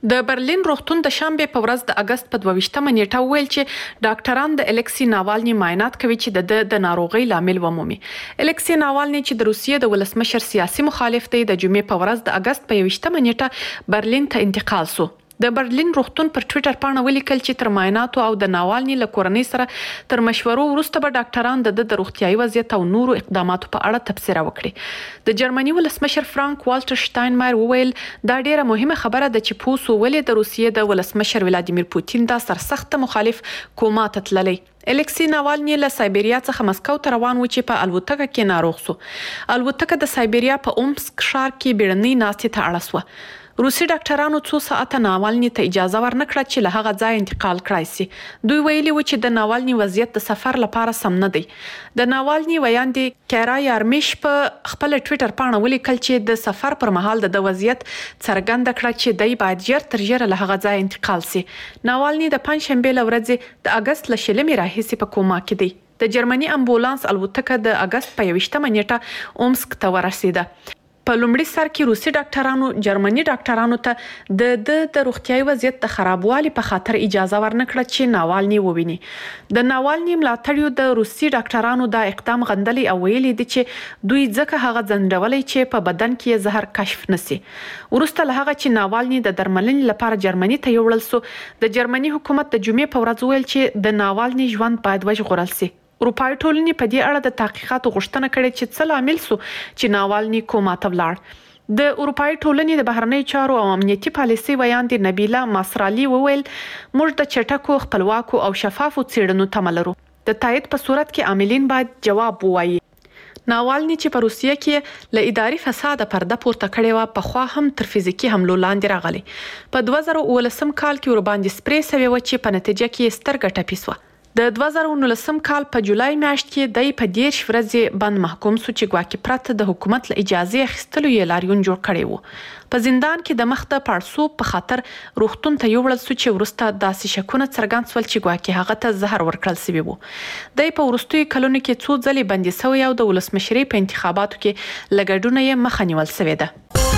د برلین روغتون د شنبه په ورځ د اگست په دوه نیټه ویل چې ډاکټران د الکسی ناوالني معاینات کوي چې د د ناروغي لامل ومومي. الکسی ناوالني چې د روسیې د ولسمشر سیاسي مخالف دی د جمعې په ورځ د اگست په یوشتمه نیټه برلین ته انتقال سو. د برلین روغتون پر ټوئیټر باندې ولیکل چې تر معایناتو او د ناوالني له کورنۍ سره تر مشورو وروسته به ډاکټران د د روغتيایي وضعیت او نورو اقداماتو په اړه تبصره وکړي. د جرمني ولسمشر فرانک والټر شتاینمایر وویل دا ډیره مهمه خبره ده چې پوسو ولې د روسیې د ولسمشر ولادیمیر پوتین دا سرسخت مخالف کومه تتللی. الکسی ناوالني له سایبریا څخه مسکو ته روان و چې په الوتکه کې ناروغ سو. الوتکه د سایبریا په اومسک ښار کې بیړنۍ ناستې ته اړه سوه. روسي ډاکټرانو څو ساعته ناوالني ته اجازه ورنکړه چې له هغه ځای انتقال کړای شي. دوی ویلي و چې د ناوالني وضعیت د سفر لپاره سم نه دی. د ناوالني ویاندې کیرا یارمیش په خپل ټوئیټر باندې ولیکل چې د سفر پر مهال د وضعیت څرګند کړه چې دای باید ژر تر ژره له هغه ځای انتقال شي. ناوالني د پنځشنبه لورځ د اگست له شلمې راهیسې په کوما کې دی. د جرمني امبولانس الوتکه د اگست په یوشتمه نیټه اومسک ته ورسیده. په لومړي سر کې روسي ډاکټرانو جرمني ډاکټرانو ته د د د روغتيایي وضعیت د خرابوالي په خاطر اجازه ورنکړه چې ناوالني وویني. د ناوالني ملاتړیو د روسي ډاکټرانو دا اقدام غندلي او ویلي دي چې دوی ځکه هغه ځندولي چې په بدن کې زهر کشف نسی. ورسته له هغه چې ناوالني د درملنې لپاره جرمني ته یوړل سو، د جرمني حکومت د جمعې په ورځ ویل چې د ناوالني ژوند باید وژغورل شي. اروپایي ټولنې په دې اړه د تحقیقاتو غوښتنه کړې چې څه لامل سو چې ناوالني کوما ته ولاړ. د اروپایي ټولنې د بهرنی چارو او امنیتي پالیسي ویاندې نبیله ماسرالی وویل موږ د چټکو خپلواکو او شفافو څېړنو تمه لرو. د تایید په صورت کې عاملین باید جواب ووایي. ناوالني چې په روسیه کې له اداري فساد پرده پورته کړې و په خوا هم تر فزیکی حملو لاندې راغلی. په دوه زره ولسم کال کې ور باندې سپری سوي و چې په نتیجه کې ستر ګټه پیسوه. د دوه زره نولسم کال په جولای میاشت کې د په دیرش ورځې بند محکوم سو چې ګواکې پرته د حکومت له اجازه اخیستلو یې لاریون جوړ کړی وو. په زندان کې د مخ د پړسو په خاطر روغتون ته یوړل سو چې ورسته داسې شکونه څرګند سول چې ګواکې هغه ته زهر ورکړل سوی وو. د په ورستوي کلونو کې څو ځلې بندي سوی او د ولسمشرۍ په انتخاباتو کې لګډونه یې مخه نیول سوی ده.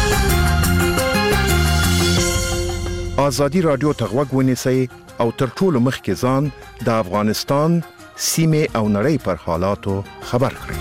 آزادي رادیو ته غوږ ونیسئ او تر ټولو مخکې ځان د افغانستان سیمه او نړۍ پر حالاتو خبر کړئ.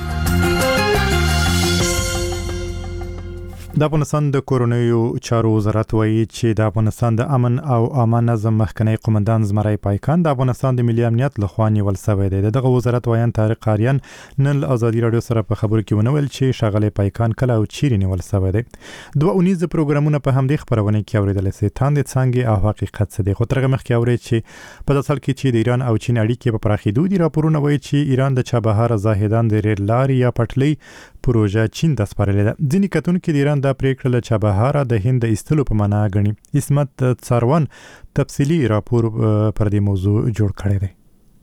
د افغانستان د کورونیو چارو وزارت وایي چې د افغانستان د امن او امان نظم مخکنی قومندان زمری پایکان د افغانستان د ملي امنیت لخوا نیول شوی دی. دغه وزارت وایي طارق قاریان نن ازادي رادیو سره په خبرو کې ونویل چې شغله پایکان کله او چیرې نیول شوی دی. دوه اونیز پروګرامونه په همدې خبرونه کې اوریدل شي تاند څنګه او حقیقت څه دی. خو ترغه مخکې اوري چې په داسل کې چې د ایران او چین اړیکې په پراخېدو دي. راپورونه وایي چې ایران د چابهار زاهدان د ریل لارې یا پټلۍ پروژه چین ته سپارلې ده. ځینې کتونکو د ایران د پریکړه له چابهار د هند ایستلو په معنا غني. اسمت څاروان تفصیلی راپور پر دې موضوع جوړ کړی دی.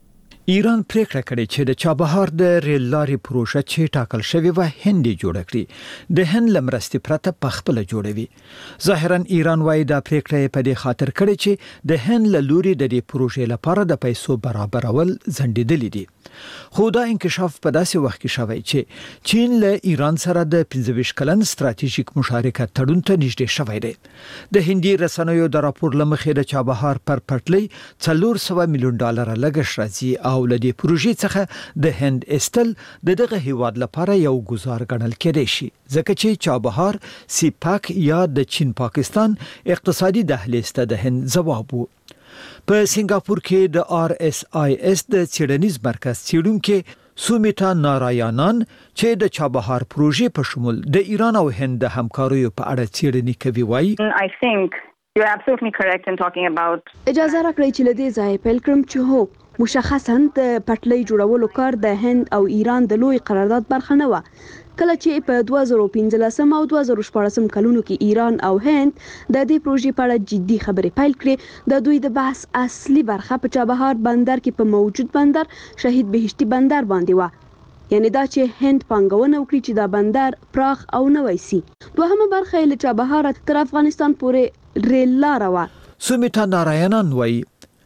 ایران پریکړه کړې چې د چابهار د ریل لارې پروژه چې ټاکل شوی و هند جوړ کړي د هند لمرستي پرته په خپل جوړوي. ظاهرا ایران وايي دا پریکړه په دې خاطر کړې چې د هند له لوري د دې پروژې لپاره د پیسو برابرول ځنډېدلې دي. خو دا انکشاف په داسې وخت کې شوی چې چین له ایران سره د پنځه ویشت کلن ستراتیژیک مشارکت تړون ته نږدې شوی دی. د هندي رسنیو د راپور لمخې د چابهار پر پټلۍ څلور سوه میلیون ډالر لګښت راځي او لدې پروژې څخه د هند استل د دغه هیواد لپاره یو گزار ګڼل کېدای شي ځکه چې چابهار سیپاک یا د چین پاکستان اقتصادي دهلیز ته د هند ځواب وو. په سنگاپور کې د آر اس آی اس د څېړنیز مرکز څېړونکو سومیتا نارایانان چې د چابهار پروژې په شمول د ایران او هند د همکاریو په اړه څېړنې کوي وایي I think you're absolutely correct in talking about اجازه راکړئ چې لدې ځای پیل کړم چې هو مشخصاً د پټلۍ جوړولو کار د هند او ایران د لوی قرارداد برخه نه و. کله چې په دوه زره پنځلسم او دوه زره شپاړسم کلونو کې ایران او هند د دې پروژې په اړه جدي خبرې پیل کړې د دوی د بحث اصلي برخه په چابهار بندر کې په موجود بندر شهید بهشتي بندر باندې و. یعنی دا چې هند پانګونه وکړي چې دا بندر پراخ او نوی سي. دوهمه برخه یې له چابهار تر افغانستان پورې ریل لار و. سومیتا نارایانان وایي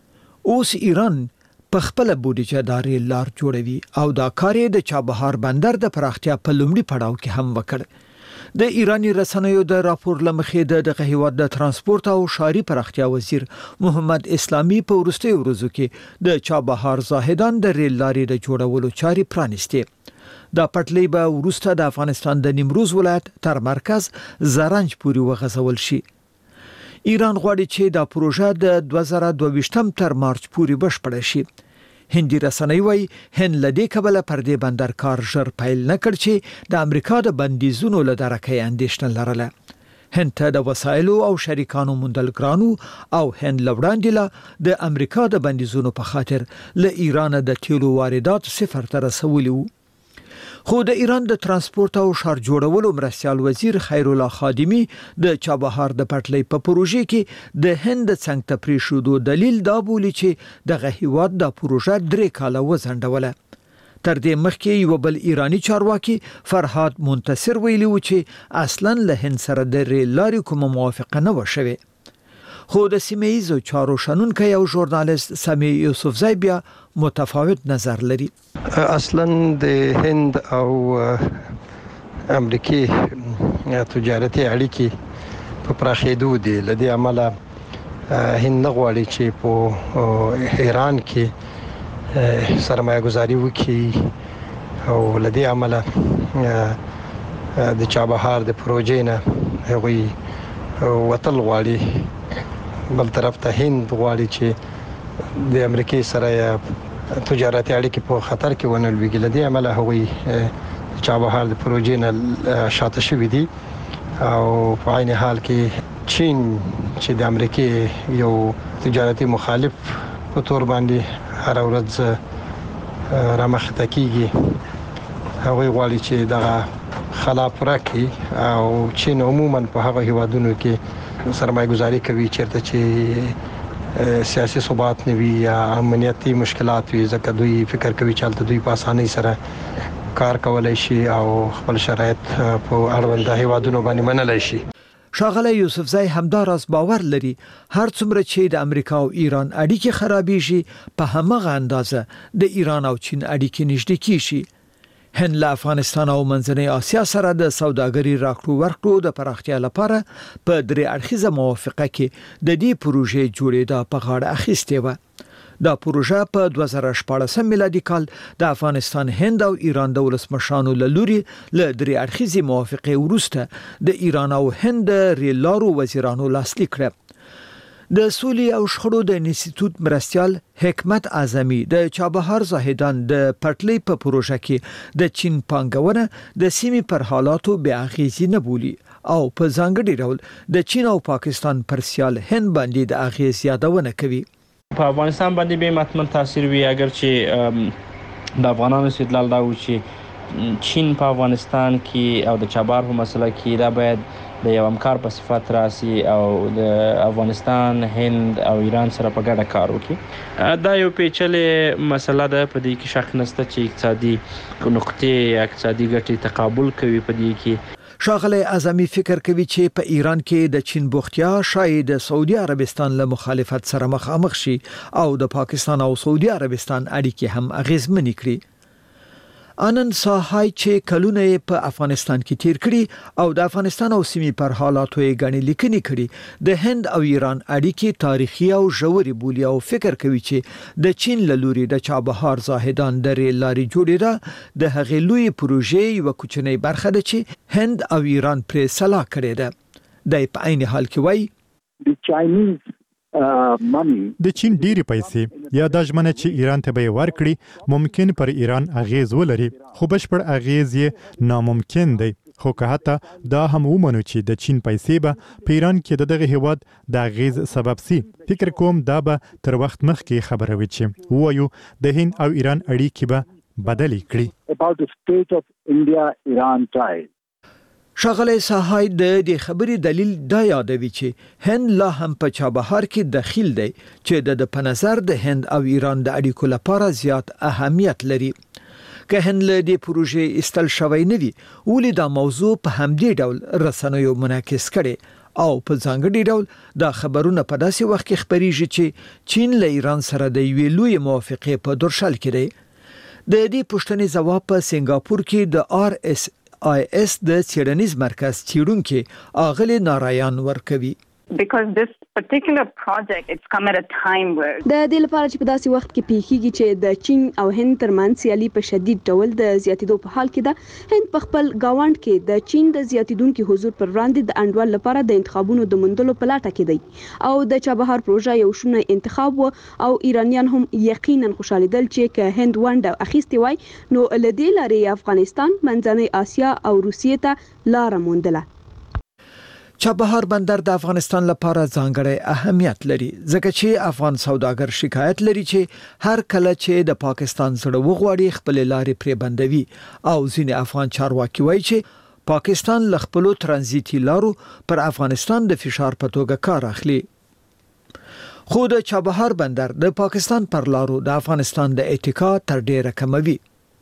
اوس ایران په خپل بودیجه د ریل لار جوړوي او دا کار د چابهار بندر د پراختیا په لومړي پړاو کې هم وکړ. د ایرانی رسنیو د راپور لمخې د دغه هیواد د ترانسپورت او ښاري پراختیا وزیر محمد اسلامي په وروستیو ورځو کې د چابهار زاهدان د ریل لارې د جوړولو چارې پرانیستې. دا پټلۍ به وروسته د افغانستان د نیمروز ولایت تر مرکز زرنج پورې وغځول شي. ایران غواړي چې دا پروژه د دوه زره دوه ویشتم تر مارچ پورې بشپړه شي. هندي رسنۍ وایي هند له دې کبله پر دې بندر کار ژر پیل نه کړ چې د امریکا د بندیزونو له درکه یې اندېښنه لرله. هند ته د وسایلو او شریکانو موندل ګرانو او هند له وړاندې له د امریکا د بندیزونو په خاطر له ایران د تیلو واردات صفر ته رسولي وو. خو د ایران د ترانسپورت او ښار جوړولو مرستیال وزیر خیر الله خادمی د چابهار د پټلۍ په پروژې کې د هند څنګه ته پریښودو دلیل دا بولی چې دغه هیواد د پروژه درې کاله وځنډوله. تر دې مخکې یو بل ایرانی چارواکي فرهاد منتصر ویلي و چې اصلا له هند سره د ریل لارې کومه موافقه نه و شوې. خو د سیمه‌ایزو چارو شنونکی او ژورنالیست سمی یوسفزی بیا متفاوت نظر لري. اصلا د هند او امریکای تجارتي اړیکې په پراخېدو دي. لدې عمله هند غواړي چې په ایران کې سرمایه گذاري وکړي او لدې عمله د چابهار د پروژې نه هغوی وتل غواړي. بل طرف ته هند غواړي چې د امریکای سره تجارتي اړیکې په خطر کې ونه لویږي. لدې عمله هغوی چابهار د پروژې نه شاته شوي دي او په عین حال کې چین چې د امریکای یو تجارتي مخالف په تور باندې هر ورځ رامخته کیږي هغوی غواړي چې دغه خلا پوره کړي او چین عموما په هغه هیوادونو کې سرمایه گذاری کوي چیرته چې سیاسي ثبات نه وي یا امنیتي مشکلات وي ځکه دوی فکر کوي چې هلته دوی په اسانۍ سره کار کولای شي او خپل شرایط په اړوند هیوادونو باندې منلای شي. ښاغلی یوسفزی همداراز باور لري هر څومره چې د امریکا او ایران اړیکې خرابېږي په همغه اندازه د ایران او چین اړیکې نږدې کیږي. هند له افغانستان او منځنۍ اسیا سره د سوداګرۍ راکړو ورکړو د پراختیا لپاره په درې اړخیزه موافقه کې د دې پروژې جوړېدا په غاړه اخیستې و. دا پروژه په دوه زره شپاړسم میلادي کال د افغانستان هند او ایران د ولسمشرانو له لوري له درې اړخیزې موافقې وروسته د ایران او هند ریل لارو وزیرانو لاسلیک کړه. د سولې او شخړو د انسټیټیوټ مرستیال حکمت اعظمي د چابهار زاهدان د پټلۍ په پروژه کې د چین پانګونه د سیمې پر حالاتو بې اغیزې نه بولي او په ځانګړي ډول د چین او پاکستان پر سیال هند باندې د اغیز یادونه کوي. په افغانستان باندې به متمن تاثیر وي اگر چې د افغانانو استدلال دا و چې چین په افغانستان کې او د چابهار په مسله کې دا باید د یو همکار په صفت راسي او د افغانستان هند او ایران سره په ګډه کار وکړي. دا یو پیچلې مسله ده په دې کې شک نشته چې اقتصادي نقطې اقتصادي ګټې تقابل کوي په دې کې. ښاغلی اعظمي فکر کوي چې په ایران کې د چین بوختیا شاید د سعودي عربستان له مخالفت سره مخامخ شي او د پاکستان او سعودي عربستان اړیکې هم اغیزمنې کړي. آنند ساهای چې کلونه په افغانستان کې تیر کړي او د افغانستان او سیمې پر حالاتو یې غني لیکنې کړي د هند او ایران اړیکې تاریخي او ژورې بولي او فکر کوي چې د چین له لوري د چابهار زاهدان د ریل لارې جوړېدا د هغې لوی پروژې یو کوچنۍ برخه ده چې هند او ایران پرې سلا کړې ده. د په عین حال کې وایي د چاینیز د چین ډیری پیسې یا د ژمنه چې ایران ته به ورکړي ممکن پر ایران اغیز ولري خو بشپړ اغیز یې ناممکن دی. خو که حتی دا هم ومنو چې د چین پیسې به په ایران کې دغه هیواد د اغیز سبب سي فکر کوم دا به تر وخت مخکې خبره وي چې وایو د هند او ایران اړیکې به بدلې کړي. about the state of India Iran ties. ښاغلی ساهای د دې خبرې دلیل دا یادوي چې هند لا هم په چابهار کې دخیل دی چې د په نظر د هند او ایران د اړیکو لپاره زیات اهمیت لري. که هند له دې پروژې استل شوی نه وي ولې دا موضوع په همدې ډول رسنیو منعکس کړي او په ځانګړي ډول دا خبرونه په داسې وخت کې خپریږي چې چین له ایران سره د یوې لوی موافقې په درشل کې دی. د دې پوښتنې ځواب په سنگاپور کې د آر اس آی اس د څېړنیز مرکز څېړونکي اغلې نارایان ورکوي. Because this particular project, it's come at a time where د دې لپاره چې په داسې وخت کې پیښیږي چې د چین او هند ترمنځ سیالي په شدید ډول د زیاتېدو په حال کې ده. هند په خپل گاونډ کې د چین د زیاتېدونکو حضور پر وړاندې د انډول لپاره د انتخابونو د موندلو په لټه کې دی او د چابهار پروژه یو شونه انتخاب و او ایرانیان هم یقینا خوشالیدل چې که هند ونډه اخیستې وای نو له دې لارې افغانستان، منځنۍ آسیا او روسیې ته لار موندله. چابهار بندر د افغانستان لپاره ځانګړی اهمیت لري ځکه چې افغان سوداګر شکایت لري چې هر کله چې د پاکستان زړه وغواړي خپل لارې پرې بندوي او ځینې افغان چارواکي وایي چې پاکستان له خپلو ترانزیتي لارو پر افغانستان د فشار په توګه کار اخلي. خو د چابهار بندر د پاکستان پر لارو د افغانستان د اتکا تر ډیره کموي.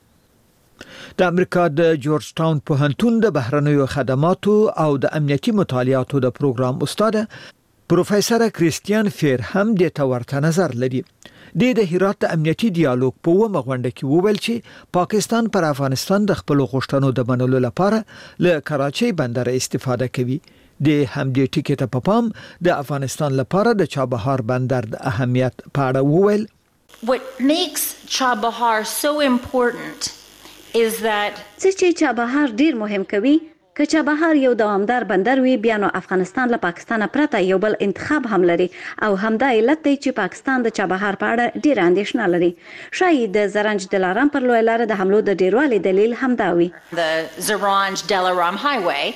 د امریکا د جورج ټاون پوهنتون د بهرنیو خدماتو او د امنیتي مطالعاتو د پروګرام استاد پروفیسور کریستیان فیر هم د تورته نظر لري. د د هرات د امنیتي ډیالوګ په ومه غونډه کې وویل چې پاکستان پر افغانستان د خپل غوښتنو د منلو لپاره له کراچۍ بندر استفاده کوي. د همدې ټکي ته په پام د افغانستان لپاره د چابهار بندر د اهمیت په اړه وویل. What makes Chabahar so important is that چې چابهار ډیر مهم کوي که چابهار یو دوامدار بندر وي بیا نو افغانستان له پاکستان پرته یو بل انتخاب هم لري او همدا علت دی چې پاکستان د چابهار په اړه ډیر اندېښنه لري. شاید د زرنج دلارام پر لوی لار د حملو د ډیروالي دلیل همدا وي. the Zaranj Dalaram highway.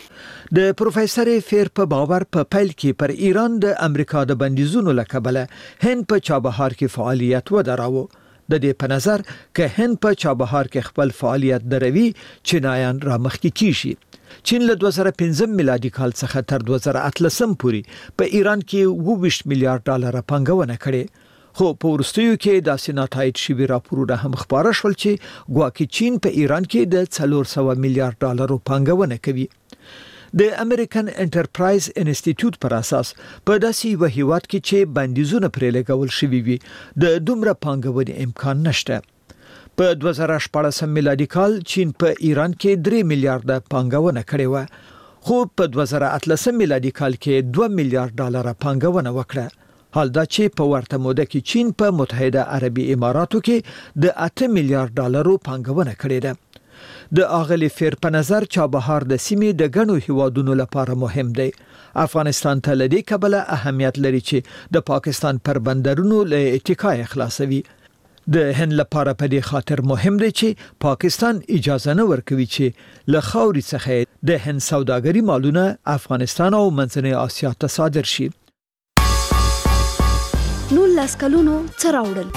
د پروفیسور فیر په باور په پیل کې پر ایران د امریکا د بندیزونو لکبله هند په چابهار کې فعالیت ودراوه. د دې په نظر که هند په چابهار کې خپل فعالیت دروي چینایان را مخکې کیږي. چین له دوه زره پنځم میلادي کال څخه تر دوه زره اتلسم پورې په ایران کې اووه ویشت میلیارډ ډالر پانګونه کړې خو په وروستیو کې داسې ناتایید شوي راپورونه هم خپاره شول چې ګواکې چین په ایران کې د څلور سوه میلیارډ ډالرو پانګونه کوي. د امریکن انټرپرایز انسټیټیوټ پر اساس په داسې یو هیواد کې چې بندیزونه پرې لګول شوي وي د دومره پانګونې امکان نشته. په دوه زره شپاړسم میلادي کال چین په ایران کې درې میلیارډ پانګونه کړې و خو په دوه زره اتلسم میلادي کال کې دوه میلیارډ ډالر پانګونه وکړه. حال دا چې په ورته موده کې چین په متحده عربي اماراتو کې د اته میلیارډ ډالرو پانګونه کړې ده. د اغلی فیر په نظر چابهار د سیمې د غنو هیوادونو لپاره مهم دی. افغانستان ته لدی کبله اهمیت لري چې د پاکستان پر بندرونو له اتکا خلاصوي. د هند لپاره په دې خاطر مهم دی چې پاکستان اجازه نه ورکوي چې له خاوري څخه د هند سوداګري مالونه افغانستان او منځنۍ آسیا ته صادر شي. نو لاس کلونو څراوړل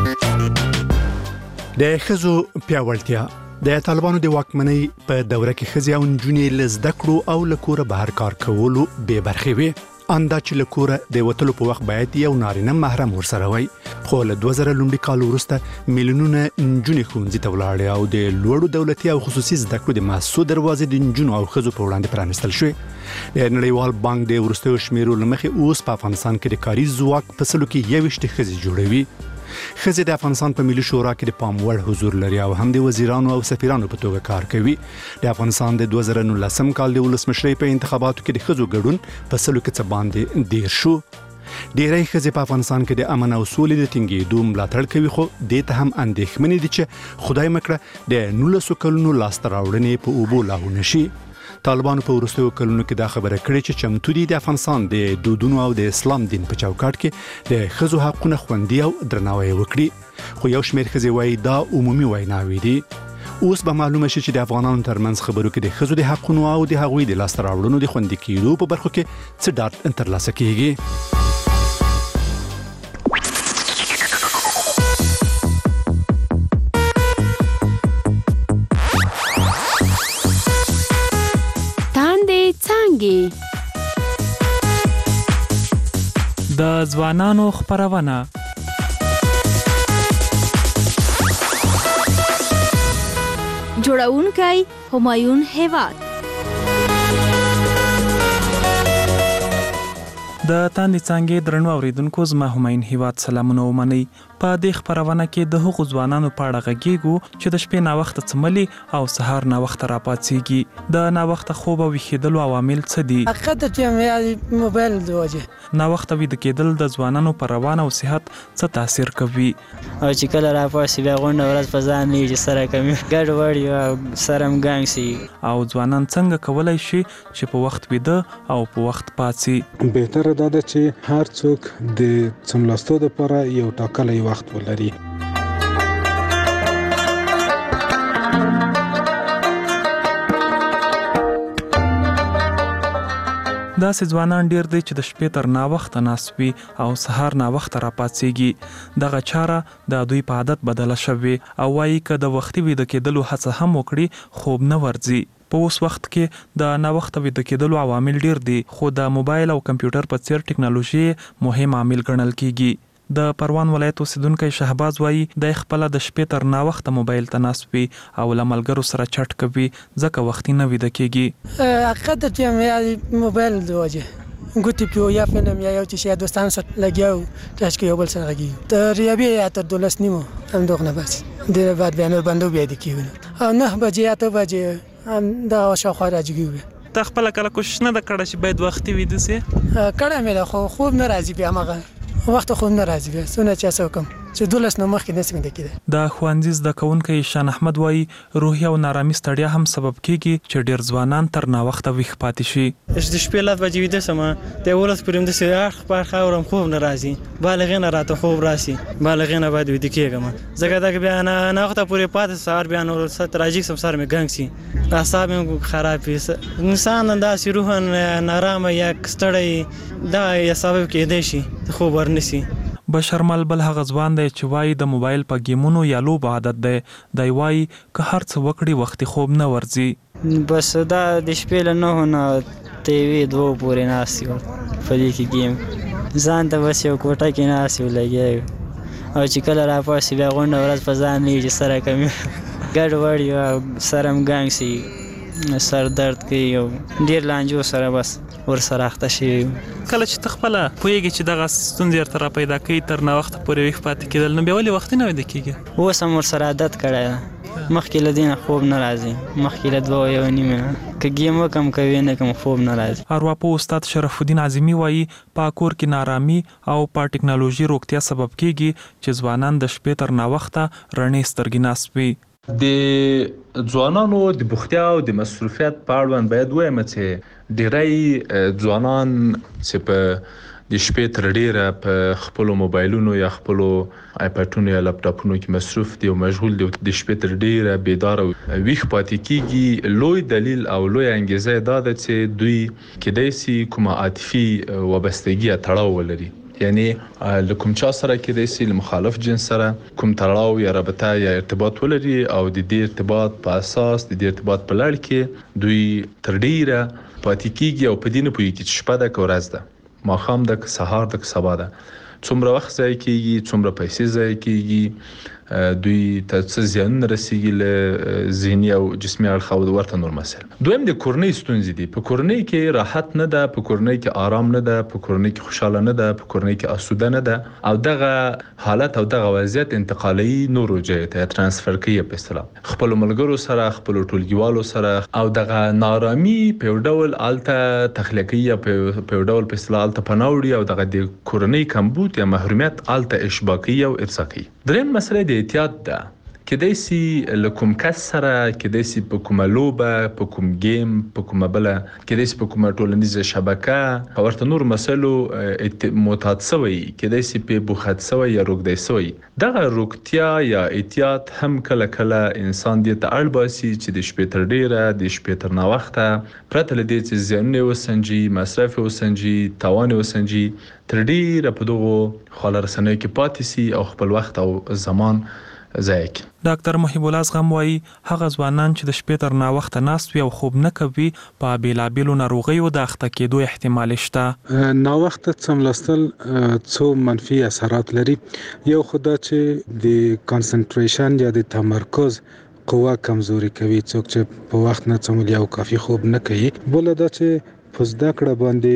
د خزو پیاوړتیا د طالبانو د واکمنۍ په دوره کې ښځې او نجونې له زده کړو او له کوره بهر کار کولو بې برخې وې. اندا چې له کوره د وتلو په وخت باید یو نارینه محرم ورسره وای. خو له دوه زره لومړي کال وروسته میلیونونه نجونې ښوونځي ته ولاړې او د لوړو دولتي او خصوصي زده کړو د مؤسسو دروازې د نجونو او ښځو په وړاندې پرانیستل شوې. د نړیوال بانک د وروستیو شمیرو له مخې اوس په افغانستان کې د کاري ځواک په سلو کې یوویشت ښځې جوړوي. ښځې د افغانستان په ملي شورا کې د پام وړ حضور لري او هم د وزیرانو او سفیرانو په توګه کار کوي. د افغانستان د دوه زره نولسم کال د ولسمشرۍ په انتخاباتو کې د ښځو ګډون په سلو کې څه باندې ډیر شو. ډېری ښځې په افغانستان کې د امن او سولې د ټینګېدو ملاتړ کوي خو دې ته هم اندېښمنې دي چې خدای مکړه د نولسو کلونو لاسته راوړنې په اوبو لاهو نشي. طالبانو په وروستیو کلونو کې دا خبره کړې چې چمتو دي د افغانستان د دودونو او د اسلام دین په چوکاټ کې د ښځو حقونه خوندي او درناوی وکړي. خو یو شمېر ښځې وایي دا عمومي ویناوې دي. اوس به معلومه شي چې د افغانانو ترمنځ خبرو کې د ښځو د حقونو او د هغوی د لاسته راوړنو د خوندي کېدو په برخو کې څه ډاډ ترلاسه کیږي. د ځوانانو خبرونه جوړونکی همایون هیواد د تاندې څنګه درنو اوریدونکو زما همایون هیواد سلامونه ومني. په دې خبرونه کې د هغو ځوانانو په اړه غږیږو چې د شپې نا وخت څملي او سهار نا وخت راپاتېږي. د نا وخت خوب او ویښېدلو عوامل څه دي؟ حقیقت چې موبایل د وجه نا وخت ویده کېدل د ځوانانو پر روان او صحت څه تاثیر کوي؟ او چې کله راپاسي بیا غونډه ورځ په ځان نه چې سره کمی ګډ وړي او سره هم ګنګ شي. او ځوانان څنګه کولای شي چې په وخت ویده او په وخت پاتې؟ بهتره دا ده چې هر څوک د څملاستو لپاره یو ټاکلی وخت ولري. داسې ځوانان ډیر دي چې د شپې تر نا وخت ناست وي او سهار نا وخت راپاتېږي. دغه چاره د دوی په عادت بدله شوې او وایي که د وختي ویده کېدلو هڅه هم وکړي خوب نه ورځي. په اوس وخت کې د نا وخت ویده کېدلو عوامل ډیر دي خو د موبایل او کمپیوټر په څیر ټکنالوژي مهم عامل ګڼل کیږي. د پروان ولایت اوسیدونکی شهباز وایي د خپل د شپې تر نا وخت موبایل ته ناست وي او له ملګرو سره چټ کوي ځکه وختي نه ویده کېږي. حقیقت چې موبایل د وجه ګوتې پیو یا فلم یا یو چې دوستان سره لګیاو چې یو بل سره لګي تر یوې یا تر دولس نیمو هم دغه بس د بعد بیان بندو بیا د کیږي او نه بجې اته بجې هم دا شاوخوا راځي. ته خپل کله کوشش نه کړې چې باید وختي ویده سي؟ کړه مې خو خوب نه راځي بیا مغه وخت خو نه راځي بیا څونه چې څه وکم چې دولس نو مخکې نسم د کېده. د ښوونځي زده کوونکی شان احمد وایي روحي او نارامي ستړیا هم سبب کیږي چې ډیر ځوانان تر نا وخته ویښ پاتې شي. د شپې لات بجې ویده سم د ورځ پرې د سیاح په خاورم خوب نه راځي بالغ نه راته خوب راسي بالغ نه باید ویده کېږم ځکه دا بیا نه نه وخت پورې پاتې سهار بیا نور ست راځي سم سره مې ګنګ سي اعصاب مې خراب شي انسان انداز روحن نارامه یا ستړی دا یا سبب کېدای شي خوب ورنسي. بشرمل بل هغه ځوان دی چې وایي د موبایل په گیمونو یا لوب عادت دی. دی وایي که هر څه وکړي وختي خوب نه ورځي. بس دا د شپې له نهو نه تیوي دوه پورې ناست یم په دې کې گیم ځان ته بس یو کوټه کې ناست یم لګیا یم او چې کله راپاسي بیا غونډه ورځ په ځان نه چې سره کمی ګډ وړي او سره هم ګنګ شي سر درد کوي او ډېر لانجو سره بس ورسره اخته شوي. کله چې ته خپله پوهېږې چې دغه ستونزې ورته را پیدا کوي تر نا وخته پورې ویښ پاتې کېدل نو بیا ولې وختي نه ویده کېږي؟ اوس هم ورسره عادت کړی ده مخکې له دې نه خوب نه راځي مخکې له دوه یو نیمې نه که ګیم وکړم کوي نه کوم خوب نه راځي. ارواپوه استاد شرف الدین اعظمي وایي په کور کې نارامي او په ټکنالوژي روغتیا سبب کېږي چې ځوانان د شپې تر نا وخته رڼې سترګې ناست وي. د ځوانانو د بوختیا او د مصروفیت په اړوند باید وایم چې ډېری ځوانان چې په د شپې تر ډیره په خپل موبایلونو یا خپل آیپاډونو یا لپټاپونو کې مصروف دي او مشغول دي د شپې تر ډیره بیدار او ویښ پاتې کیږي. لوی دلیل او لوی انګیزه دا ده چې دوی کېدای شي کومه عاطفي وابستګي تړاو ولري یعنی لکم چا سره کېدای شي مخالف جنس سره کوم تړاو یا رابطه یا ارتباط ولري او د دې ارتباط په اساس د دې ارتباط په لړ کې دوی تر ډیره پاتې کیږي او په دې نه پوهیږي چې شپه ده که ورځ ده ماښام ده که سهار ده که سبا ده څومره وخت ضایع کیږي څومره پیسې ضایع کیږي دوی ته څه زیانونه رسیږي له ذهني او جسمي اړخه او ورته نور مسایل. دویم د کورنۍ ستونزې دي. په کورنۍ کې راحت نه ده په کورنۍ کې آرام نه ده په کورنۍ کې خوشاله نه ده په کورنۍ کې آسوده نه ده او دغه حالت او دغه وضعیت انتقالي نورو ځایو ته ترانسفر کوي په اصطلاح خپل ملګرو سره خپل ټولګیوالو سره او دغه نارامي په یو ډول الته تخلیقي په یو ډول په اصطلاح الته پناوړي او دغه د کورنۍ کمبود یا محرومیت الته اشباقي او ارساقي. دریم مسله د احتیاط ده. کېدای شي له کوم کس سره کېدای شي په کومه لوبه په کوم گیم په کومه بله کېدای شي په کومه ټولنیزه شبکه په ورته نور مسلو معتاد شوی کېدای شي په بوخت شوی یا روږدی شوی. دغه روغتیا یا احتیاط هم کله کله انسان دې ته اړ باسي چې د شپې تر ډیره د شپې تر ناوخته پرته له دې چې زیانونه وسنجي مصرف وسنجي تاوان وسنجي تر ډیره په دغو خواله رسنیو کې پاتې شي او خپل وخت او زمان ضایع کړي. ډاکټر محب الله زغم وایي هغه ځوانان چې د شپې تر ناوخته ناست وي او خوب نه کوي په بیلابیلو ناروغیو د اخته کېدو احتمال شته. ناوخته څملاستل څو منفي اثرات لري. یو خدا چې د کانسنټریشن یا د تمرکز قوه کمزوري کوي څوک چې په وخت نه څمل یا کافي خوب نه کوي. بل دا چې په زده کړه باندې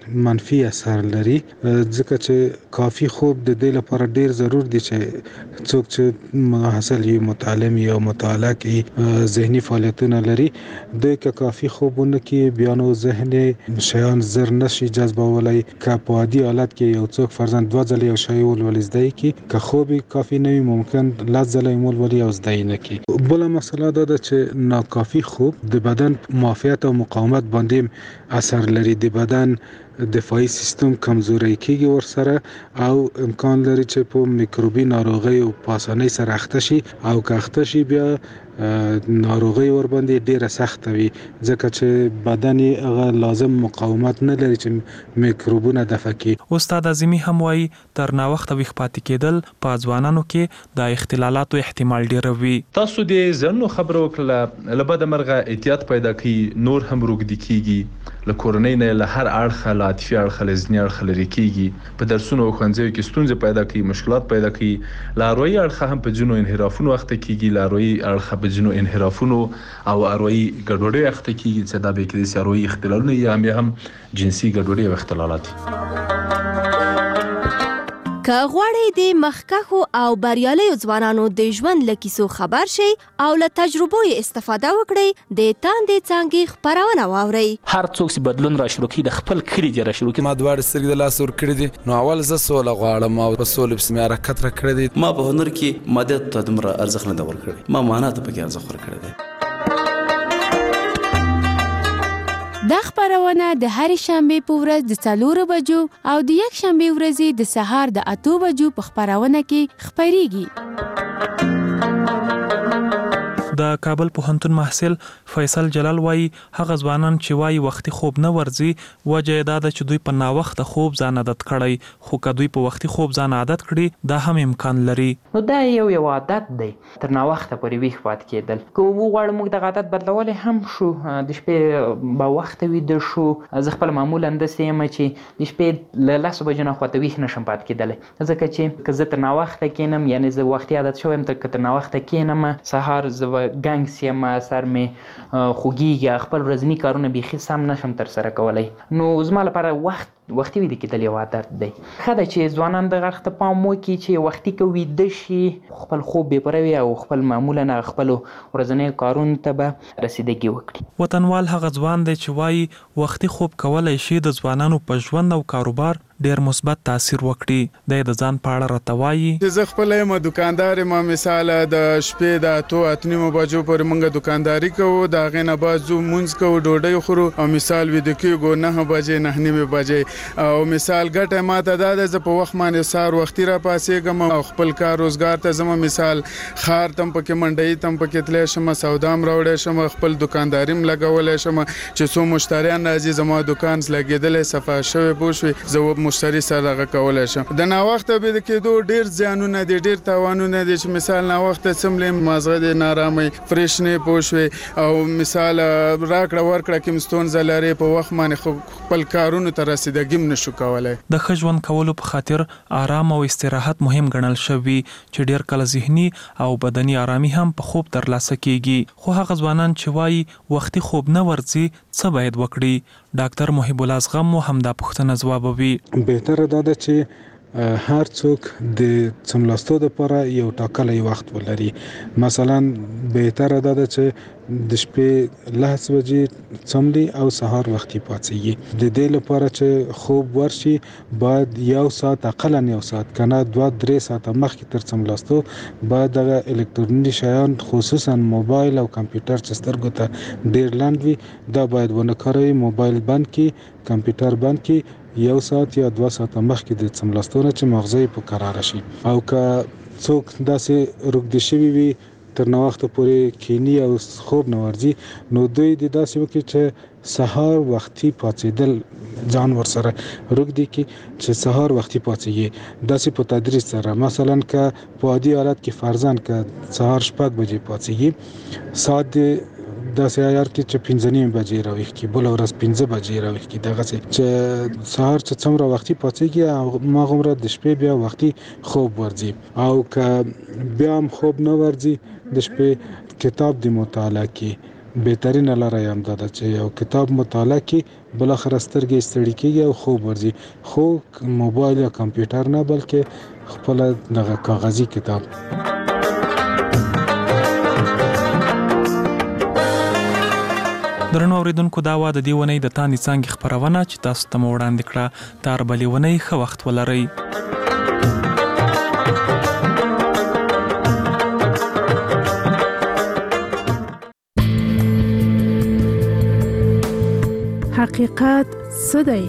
منفي اثر لري ځکه چې کافي خوب د دې لپاره ډیر ضرور دي چې څوک چې حاصل یې متعلم یا مطالعه کوي ذهني فعالیتونه لري د کافي خوبونه کې بیا نو ذهن شیان زر نشي جذبولای که په عادي حالت کې یو څوک فرضاً دوه ځله یو شی ولولي زده کی که خوب کافي نه وي ممکن لږ ځله یې ولولي او زده نه کی. بل مسله دا ده چې ناکافي خوب د بدن معافیت او مقاومت باندې اثر لري. د بدن دفاعي سیستم کمزوري کیږي ورسره او امکان لري چې په میکروبي ناروغي او پاساني سره اخته شي او که اخته شي بیا ناروغي ور باندې ډیره سخت وي ځکه چې بدن یې لازم مقاومت نه لري چې میکروبونه دفع کړي. استاد اعظمي هم وايي تر نا وخت ویښ پاتې کېدل په ځوانانو کې د اختلالاتو احتمال ډیر وي. تاسو د زنو خبرو کله لبد مرغه احتیاط پیدا کوي نور هم روګ د کیږي له کورنۍ نه له هر اړخ له عاطفي اړخ له ځنی اړخ لري کیږي په درسونو او ښوونځیو کې ستونزې پیدا کوي مشکلات پیدا کوي لا روي اړخ هم په جنو انحرافونو وخت کیږي لا روي اړخ په جنو انحرافونو او اروي ګډوډي وخت کیږي چې دا به کې د اروي اختلالونه یا هم جنسي ګډوډي او اختلالات. که غواړئ د مخکښو او بریالیو ځوانانو د ژوند له کیسو خبر شئ او له تجربو یې استفاده وکړئ د تاندې څانګې خپرونه واورئ. هر څوک چې بدلون را شروع کړي د خپل کلي دی را شروع کړي. ما دواړه سترګې د لاس ور کړې دي نو اول زه سوله غواړم او په سوله پسې مې حرکت را کړی دی. ما په هنر کې مادیت ته دومره ارزښت نه دی ورکړی ما معنا ته پکې ارزښت ورکړی دی. دا خبرونه د هر شنبه په ورځ د څلورو بجو او د یک شنبه ورځې د سهار د اتو بجو په خبرونه کې خبريږي. د کابل پوهنتون محصل فیصل جلال وايي هغه ځوانان چې وايي وختي خوب نه ورځي وجه دا ده چې دوی په ناوخته خوب ځان عادت کړي خو که دوی په وختي خوب ځان عادت کړي دا هم امکان لري. نو دا یو یو عادت دی تر ناوخته پورې ویښ پاتې کېدل که وغواړو موږ دغه عادت بدلولی هم شو د شپې به وخته ویده شو. زه خپل معمولا داسې یم چې د شپې له لسو بجو نه خواته ویښ نشم پاتې کېدلی ځکه چې که زه تر ناوخته کښېنم یعنې زه وختي عادت شوی یم که تر ناوخته کښېنم سهار زه ګنګ سیم سر مې خوږیږي خپل ورځني کارونه بیخي سم نشم ترسره کولی. نو زما لپاره وخت وختي ویده کېدل یو عادت دی. ښه ده چې ځوانان دغه اړخ ته پام وکړي چې وختي که ویده شي خپل خوب بېپره وي او خپل معمولا هغه خپلو ورځنیو کارونو ته به رسیدګي وکړي. وطنوال هغه ځوان دی چې وایي وختي خوب کولی شي د ځوانانو په ژوند او کاروبار ډیر مثبت تاثیر وکړي. د د ځان په اړه راته وایي زه خپل یم دکاندار یم مثال د شپې د اتو اتنیمو بجو پورې موږ دکانداري کوو د هغې نه بعد ځو مونځ کوو ډوډۍ خورو او مثال ویده کېږو نهه بجې نهه نیمې بجې او مثال ګټه ماته دا ده زه په وخت باندې سهار وختي را پاڅېږم او خپل کار روزګار ته ځم. مثال ښار ته هم پکې منډۍ ته هم پکې تلی شم سودا هم راوړی شم خپل دکانداري هم لګولی شم چې څو مشتریان راځي زما دکان لګېدلی صفا شوی پوه شوې زه مشتری سره دغه کولی شم. د ناوخته بېده کېدو ډېر زیانونه دي ډېر تاوانونه دي چې مثال ناوخته څملې مازغه دی نارامۍ فرېش نه پوه شوې او مثال راکړه ورکړه کې ستونزه لري په وخت باندې خپل کارونو ته رسیدګي هم نشو کولی. د ښه ژوند کولو په خاطر آرام او استراحت مهم ګڼل شوي چې ډېر کله ذهني او بدني آرامي هم په خوب ترلاسه کیږي. خو هغه ځوانان چې وایي وختي خوب نه ورځي څه باید وکړي؟ ډاکټر محب الله اصغم مو همدا پوښتنه ځوابوي. بهتره دا ده چې هر څوک د څملاستو لپاره یو ټاکلی وخت ولري. مثلا بهتره دا ده چې د شپې لس بجې څملي او سهار وختي پاڅېږي. د دې لپاره چې خوب ورشي باید یو ساعت اقلا یو ساعت کنه دوه درې ساعته مخکې تر څملاستو باید دغه الکترونیکي شیان خصوصا موبایل او کمپیوټر چې سترګو ته ډېر لاند وي دا باید ونه کاروي. موبایل بند کړي کمپیوټر بند کړي یو ساعت یا دوه ساعته مخکې د څملاستو نه چې مغزه په قرار شي. او که څوک داسې روږدي شوي وي تر ناوخته پورې کینی او خوب نه ورځي نو دوی د داسې وکړي چې سهار وختي پاڅېدل ځان ورسره روږدي کې چې سهار وختي پاڅېږي داسې په تدریج سره. مثلا که په عادي حالت کې فرضاً که سهار شپږ بجې پاڅېږي ساعت داسې عیار کې چې پنځه نیمې بجې راویښ کړي بله ورځ پنځه بجې راویښ کړي دغسې چې سهار چې څومره وختي پاڅېږي هماغومره د شپې بیا وختي خوب ورځي. او که بیا هم خوب نه ورځي د شپې کتاب د مطالعه کې بهترینه لاره یې همدا ده چې یو کتاب مطالعه کې بالاخره سترګې ستړي کېږي او خوب ورځي، خو موبایل یا کمپیوټر نه بلکې خپل دغه کاغذي کتاب. درنو اوریدونکو، دا وا د دې ونې د تاندې څانګې خپرونه چې تاسو ته مو وړاندې کړه. تر بلې ونې ښه وخت ولرئ. حقیقت څه دی؟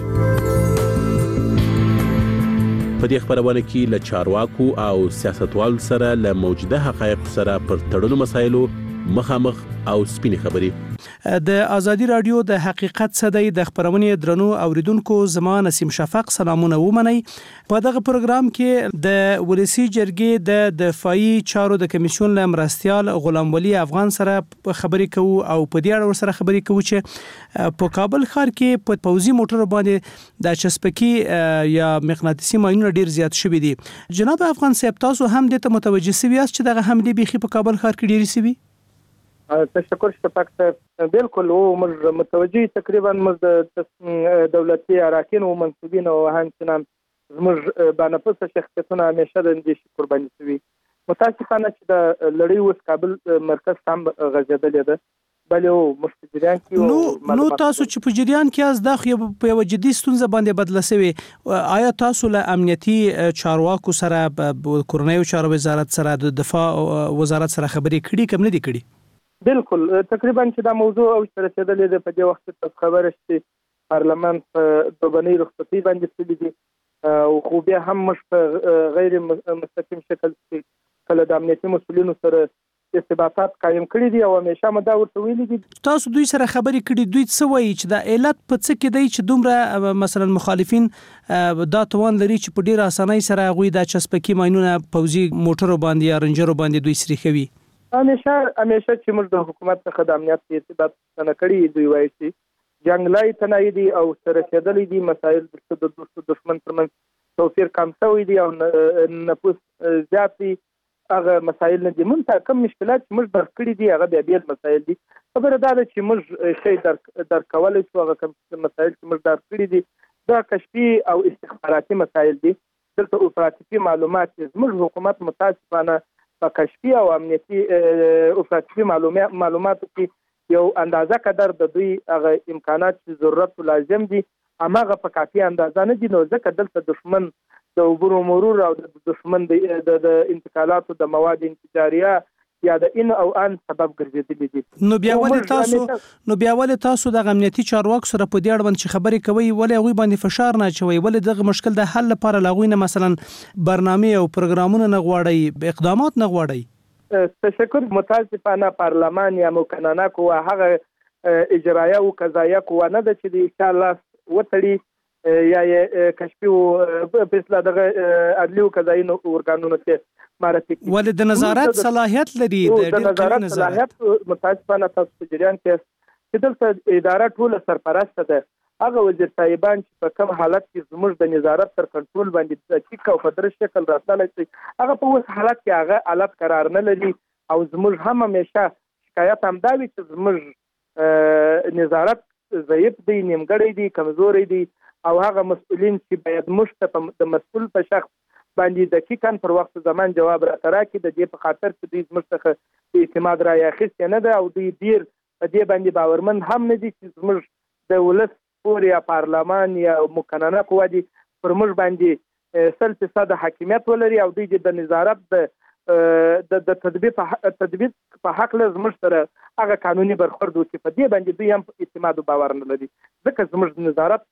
په دې خبرونه کې له چارواکو او سیاستوالو سره له موجوده حقایق سره پر تړلو مسایلو مخامخ او سپینې خبرې. د ازادي رادیو د حقیقت څه دی د خبرونې درنو اوریدونکو، زما نسیم شفق سلامونه ومنئ. په دغه پروګرام کې د ولسی جرګې د دفاعي چارو د کمیسیون له مرستیال غلام ولی افغان سره خبرې کوو او په دې اړه سره خبرې کوو چې په کابل ښار کې په پوزي موټر باندې د چسپکی یا مغناطیسي ماینونه ډیر زیات شوي دي. جناب افغان صاحب، تاسو هم د ته متوجه سوي یاست چې دغه حمله بيخي په کابل ښار کې ډیرې سوي؟ تشکر شفاق صاحب، بالکل و موږ متوجه تقریبا موږ دولتي اراکین او منصوبین او همچنان زموږ باندې شخصیتونه همیشه د اندېښې قرباني شوي. متاسفانه چې د لړۍ اوس کابل مرکز هم غځېدلې ده، بلې او موږ په جریان کې نو نو تاسو چې په جریان کې از دا خو په یوه جدي ستونزه باندې بدله شوې، آیا تاسو له امنیتي چارواکو سره د کورنیو چارو وزارت سره د دفاع وزارت سره خبرې کړي کوم نه دي کړي؟ بالکل، تقریبا چې دا موضوع او چې رسیدلې ده په دې وخت کې خبره چې پارلمان په دوبنۍ رخصتي باندې تللی دي او خو بیا هم موږ په غیر مستقیم شکل کې کله د امنیتي مسؤلینو سره ارتباطات قایم کړي دي او همیشه مو دا ورته ویلي دي. تاسو دوی سره خبرې کړي، دوی څه وایي چې د علت په څه کې دی چې دومره مثلا مخالفین دا توان لري چې په ډیر اسانۍ سره هغوی د چسپکی ماینونه پوزي موټرو باندې یا رنجرو باندې دوی سریخوي؟ همیشه همیشه چې موږ د حکومت څخه د امنیت په ارتباط څنګه کړي، دوی وایي چې جنگلای تنایي دي او سره کېدلې دي مسایل د دوست دشمن ترمنځ توفیر کم شوی دی او نفوس زیات دي، هغه مسایل نه دي. موږ ته کوم مشکلات چې موږ درک کړي دي هغه بیا بیل مسایل دي. خبره دا ده چې موږ شی درک درک کولای شو، هغه کوم مسایل چې موږ درک کړي دي دا کشفي او استخباراتي مسایل دي. دلته اوپراتیفي معلومات زموږ حکومت متاسفانه په کشفي او امنیتي اوپراتیفي معلوماتو کې یو اندازه قدر د دوی هغه امکانات چې ضرورت لازم دي هماغه په کافي اندازه نه دي، نو ځکه دلته دشمن د عبور و مرور او د دشمن د انتقالاتو د مواد انفجاریه یا د ان او ان سبب ګرځېدلې دي. نو بیا ولې تاسو نو بیا ولې تاسو د امنیتي چارواکو سره په دې اړه باندې خبرې کوي؟ ولې هغوی باندې فشار نه اچوي؟ ولې دغه مشکل د حل لپاره له هغوی نه مثلا برنامې او پروګرامونه نه غواړئ، اقدامات نه غواړئ؟ تشکر. متاسفانه پارلمان یا مقننه قوه هغه اجرایه او قضایه قوه نه ده چې ان شاء الله وتړي یا کشفي او فیصله دغه عدلي او قضایي ارګانونو کې معرفي کړي. ولې د نظارت صلاحیت لري؟ د نظارت صلاحیت متاسفانه تاسو په جریان کې چې دلته اداره ټول سرپرسته ده، هغه وزیر صاحبان چې په کوم حالت کې زموږ د نظارت تر کنټرول باندې دقیق او په درست شکل راتللی شي، هغه په اوس حالت کې هغه حالت قرار نه لري او زموږ هم همیشه شکایت همدا وي چې زموږ نظارت ضعیف دی، نیمګړی دی، کمزوری دی او هغه مسؤلین چې باید موږ ته د مسؤل په شخص باندې دقیقاً پر وخت زمان جواب راته راکړي، د دې په خاطر چې دوی زموږ څخه اعتماد رایې اخیستې نه ده او دوی ډېر په دې باندې باورمند هم نه دي چې زموږ د ولس پورې یا پارلمان یا مقننه قوه دي پر موږ باندې سل فیصده حاکمیت ولري او دوی د نظارت د د تطبیق تطبیق په حق له زموږ سره هغه قانوني برخورد وکړي. په دې باندې دوی هم اعتماد او باور نه لري ځکه زموږ نظارت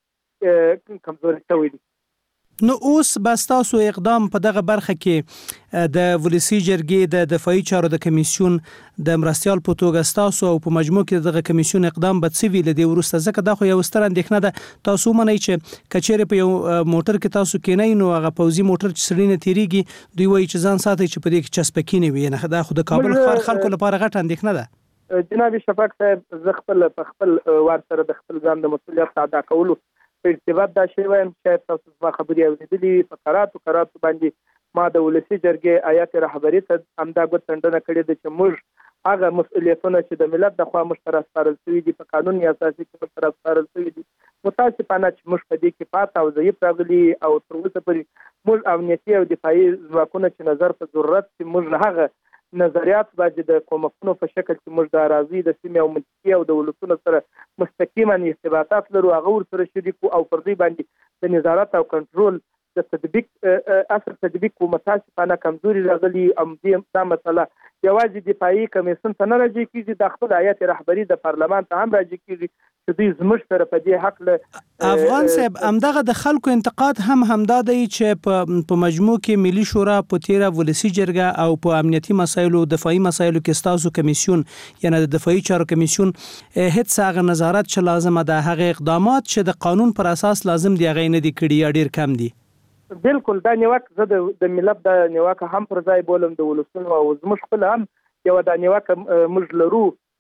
کمزوري شوی دی. نو اوس بس تاسو اقدام په دغه برخه کې د ولسی جرګې د دفاعي چارو د کمیسیون د مرستیال په توګه تاسو او په مجموع کې دغه کمیسیون اقدام به څه وی لدی ورسته، ځکه دا خو یو ستر اندېښنه ده. تاسو منئ چې کچېرې په یو موټر کې تاسو کېنئ نو هغه پوزي موټر چې سړی نه تیریږي دوی وایي چې ځان ساتئ چې په دې کې چسپکي نه وي، نه دا خو د کابل ښار خلکو لپاره غټه اندېښنه ده. جناب شفاق صاحب، زه خپل په خپل وار سره د خپل ځان د مسؤلیت ادا کولو په ارتباط دا شی وایم چې تاسو زما خبرې اورېدلې په قراتو قراتو باندې ما د ولسی جرګې آیات رهبري ته همدا ګوتندنه کړې ده چې موږ هغه مسؤلیتونه چې د ملت د خوا موږ ته راسپارل شوي دي په قانون اساسي کې موږ ته راسپارل شوي دي. متاسفانه چې موږ په دې کې پات او ضعیف راغلي او تر اوسه پورې موږ امنیتي او دفاعي ځواکونه چې نظر په ضرورت چې موږ له هغه نظریات باندې د کومکونو په شکل کې موږ د اراضي د سیمې او منطقې او د ولسونو سره مستقیما ارتباطات لرو، هغه ورسره شریکو او پر دې باندې د نظارت او کنټرول د تطبیق اصل تطبیق کو متاسفانه کمزوري راغلي. ام دې دا مسله یوازې دفاعي کمیسیون ته نه راځي کیږي، د خپل هیئت رهبری د پارلمان ته هم راځي کیږي چې دوی زموږ سره په دې حق له افغان صاحب همدغه د خلکو انتقاد هم همدا دی چې په مجموع کې ملي شورا په تیره ولسی جرګه او په امنیتي مسایلو دفاعي مسایلو کې ستاسو کمیسیون یعنی د دفاعي چارو کمیسیون هیڅ هغه نظارت چې لازمه ده، هغه اقدامات چې د قانون پر اساس لازم دی هغه نه دي کړي یا ډیر کم دي. بالکل دا نیوکه زه د ملت د نیوکه هم پر ځای بولم، د ولسونو او زموږ خپل هم یو د نیوکه موږ لرو،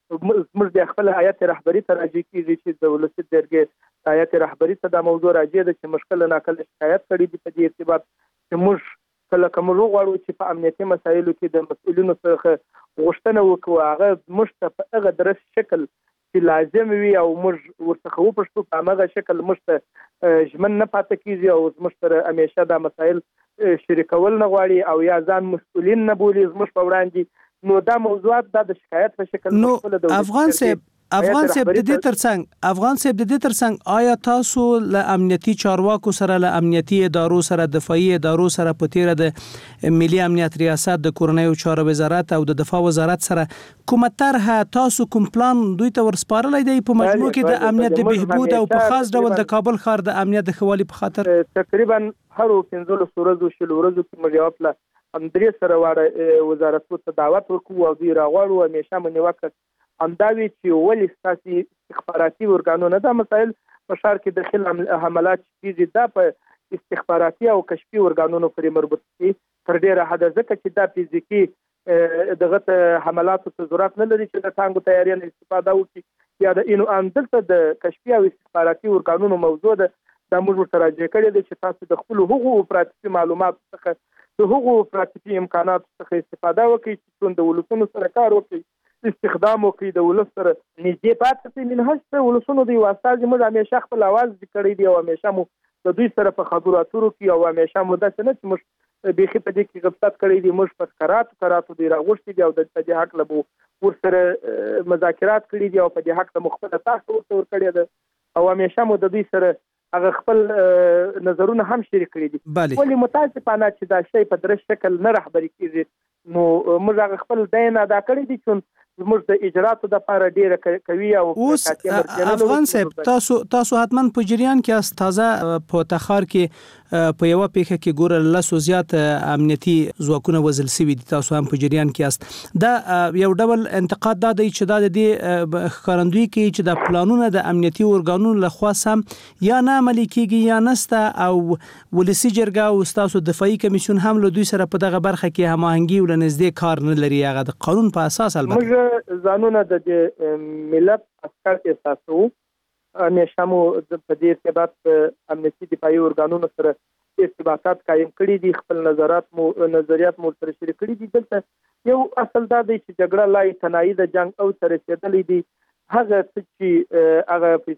موږ د خپل هیئت رهبری ته راځي کیږي چې د ولسی جرګې هیئت رهبری ته دا موضوع راځي د چې مشکل نه کله شکایت کړي دي په دې ارتباط چې موږ کله کوم غواړو چې په امنیتي مسایلو کې د مسؤلینو څخه غوښتنه وکړو هغه موږ ته په هغه درس شکل چې لازم وي او موږ ورڅخه وپوښتو په هغه شکل موږ ته ژمن نه پاتې کیږي او موږ سره همیشه دا مسایل شریکول نه غواړي او یا ځان مسؤلین نه بولي زموږ په وړاندې، نو دا موضوعات دا د شکایت په شکل نو افغان صاحب افغان صاحب د دې ترڅنګ افغان صاحب د دې ترڅنګ آیا تاسو له امنیتي چارواکو سره له امنیتي ادارو سره دفاعي ادارو سره په تیره د ملي امنیت ریاست د کورنیو چارو وزارت او د دفاع وزارت سره کومه طرحه تاسو کوم پلان دوی ته ورسپارلای دی په مجموع کې د امنیت د بهبود او په خاص ډول د کابل ښار د امنیت د خوالي په خاطر؟ تقریبا هر پنځلس ورځو شل ورځو کې موږ یو پلا هم درې سره واړه وزارتونو ته دعوت ورکوو او دوی راغواړو همیشه مو نیوکه همداوی چې ولې ستاسي استخباراتي ورګانونه دا مسایل په ښار کې داخل حملات کیږي دا په استخباراتي او کشفي ورګانونو پورې مربوط دي تر ډیره حد، ځکه چې دا فزیکي دغه حملاتو ته ضرورت نه لري چې د ټانګو تیاری نه استفاده وکړي یا د انو ان دلته د کشفي او استخباراتي ورګانونو موضوع ده. دا موږ ورته راځي کړی دی چې تاسو د خپل حقوقو افراطي معلومات څخه د حقوقو افراطي امکانات څخه استفاده وکړي چې د ولسونو سره کار وکړي، استخدام وکړي، د ولس سره نږدې پاتې شي. منهج ته ولسونو دی واسطه موږ همیشه خپل आवाज کړی دی او همیشه مو د دوی سره په خبرو اترو کې او همیشه مو داسې نه چې موږ بيخي په دې کې غفلت کړی دی، موږ په کرات کراتو دی راغوښتي دی او د دې حق له ورسره مذاکرات کړی دي او په دې حق ته مختلف تاسو ورته کړی دی او همیشه مو د دوی سره هغه خپل نظرونه هم شریک کړی دي. ولې متاسفانه چې دا شی په درست شکل نه رهبري کیږي، نو موږ هغه خپل دین ادا کړی دي چې زموږ د اجراتو د لپاره ډیره کوي او اوس افغان صاحب تاسو تاسو حتما په جریان کې است تازه په تخار کې په یو پیخه کې ګوره لاسو زیات امنیتي ځواکونه وزل سوي دي، تاسو هم په جریان کې است. دا یو ډول انتقاد دا دی چې دا د دې خبرندوی کې چې د پلانونو د امنیتي اورګانونو لخوا سم یا نه عملي کیږي یا نسته او ولسی جرګه او تاسو دفاعي کمیسیون هم له دوی سره په دغه برخه کې هماهنګي ولنځدې کار نه لري، هغه د قانون په اساس البته ځانونه د ملت عسكر احساسو همیشه مو په دې ارتباط امنیتي دفاعي ورګانونو سره ارتباطات قائم کړي دي، خپل نظرات مو نظریات مو سره شریک کړي دي. دلته یو اصل دا دی چې جګړه لا تنهایی د جنگ او تر رسیدلې دي، هغه چې هغه په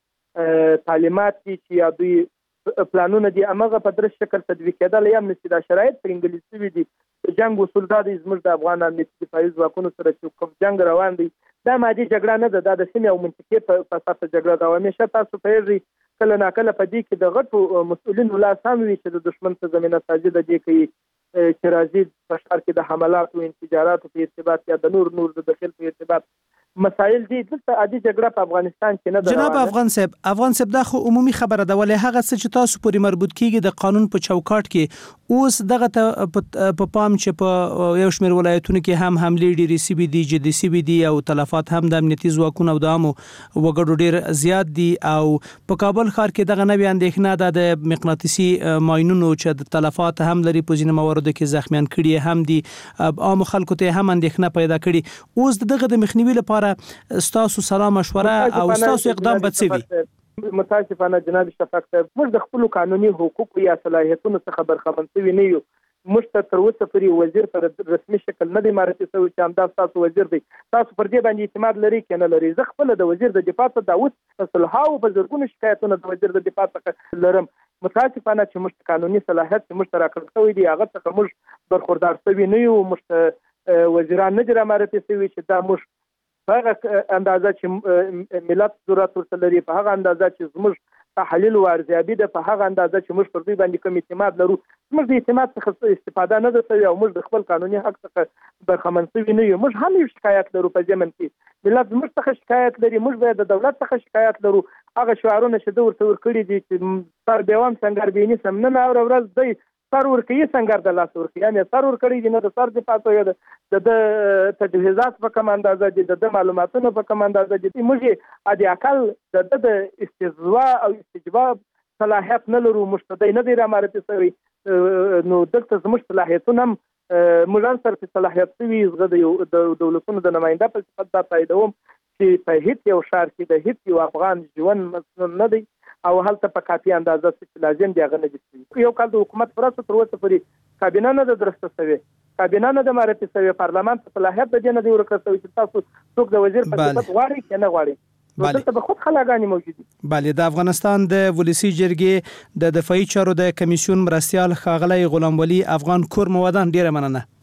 اصطلاح تعلیمات دي چې یا دوی پلانونه دي هغه په درست شکل تطبیق کېدل یا نشي، دا شرایط په انګلیسي دي. جنگ اصول دا د زموږ د افغان امنیتي دفاعي ځواکونو سره چې کوم جنگ روان دی دا مادي جګړه نه ده، دا د سیمې او منطقې په اساس جګړه ده. همیشه تاسو پیږي کله ناکله په دې کې د غټو مسؤلینو لا سم وي چې د دشمن په زمينه ساجد دي کوي چې راځي په ښار کې د حملات او انفجارات په ارتباط یا د نور نور د داخل په ارتباط مسائل دي. دلته عادي جګړه په افغانستان کې نه ده. جناب افغان صاحب افغان صاحب دا خو عمومي خبره ده، ولې هغه څه چې تاسو پورې مربوط کیږي د قانون په چوکاټ کې اوس دغه په پام چې په یو شمېر ولایتونو کې هم حملې ډېرې سوي دي، جدي سوي دي او تلفات هم د امنیتي ځواکونو او د عامو وګړو ډېر زیات دي او په کابل ښار کې دغه نوې اندېښنه ده د مقناطیسي ماینونو چې د تلفات هم لري، په ځینو مواردو کې زخمیان کړي هم دي، عام خلکو ته هم اندېښنه پیدا کړي. اوس دغه د مخنیوي لپاره ستاسو سلام مشوره او ستاسو اقدام به څه وي؟ متاسفانه جناب شفاق صاحب موږ د خپل قانوني حقوقو یا صلاحیتونو څخه برخمن شوي نه یو موږ ته تر اوسه پورې وزیر په رسمي شکل نه دی معرفي شوی چې همدا ستاسو وزیر دی. تاسو پر دې باندې اعتماد لرئ که نه لرئ؟ زه خپله د وزیر د دفاع څخه دا اوس په سلهاوو په زرګونو شکایتونه د وزیر د دفاع څخه لرم. متاسفانه چې موږ ته قانوني صلاحیت چې موږ ته راکړل شوی دی هغه څخه موږ برخوردار شوي نه یو. موږ ته وزیران نه دي رامعرفي شوي چې دا موږ په هغه اندازه چې ملت ضرورت ورته لري، په هغه اندازه چې زموږ تحلیل او ارزیابي ده، په هغه اندازه چې موږ پر دوی باندې کوم اعتماد لرو. موږ د اعتماد څخه استفاده نه ده شوې او موږ د خپل قانوني حق څخه برخمن شوي نه یو. موږ هم یو شکایت لرو په ضمن کې، ملت زموږ څخه شکایت لري، موږ باید د دولت څخه شکایت لرو. هغه شعارونه چې ده ورته ورکړي دي چې سر بیوام سنګر بینی سم نن اوره ورځ دی سر ورکوي سنګر د لاس ورکوي، یعنې سر ورکړي دي نه د سر دفاع کوي، د ده تجهیزات په کوم اندازه دي، د ده معلوماتونه په کوم اندازه دي. موږ یې ادي اقل د ده د استجوا او استجواب صلاحیت نه لرو، موږ ته دی نه دی رامعرفي شوی. نو دلته زموږ صلاحیتونه هم موږ هم سره صلاحیت شوي. زه د دولتونو د نماینده په صفت دا تاییدوم چې په هیڅ یو ښار کې د هیڅ یو افغان ژوند مسنون نه دی او هلته په کافي اندازه چې لازم دی هغه نه دي شوي. یو کال د حکومت پرسته تر اوسه پورې کابینه نه ده درسته شوې، کابینه نه ده معرفي شوې، پارلمان ته صلاحیت د دې نه دی ورکړل شوی چې تاسو څوک د وزیر په صفت غواړئ که نه غواړئ. نو دلته به خود خلاګانې موجود دي. بله، د افغانستان د ولسی جرګې د دفاعي چارو د کمیسیون مرستیال ښاغلی غلام ولی افغان کور مودان، ډیره مننه.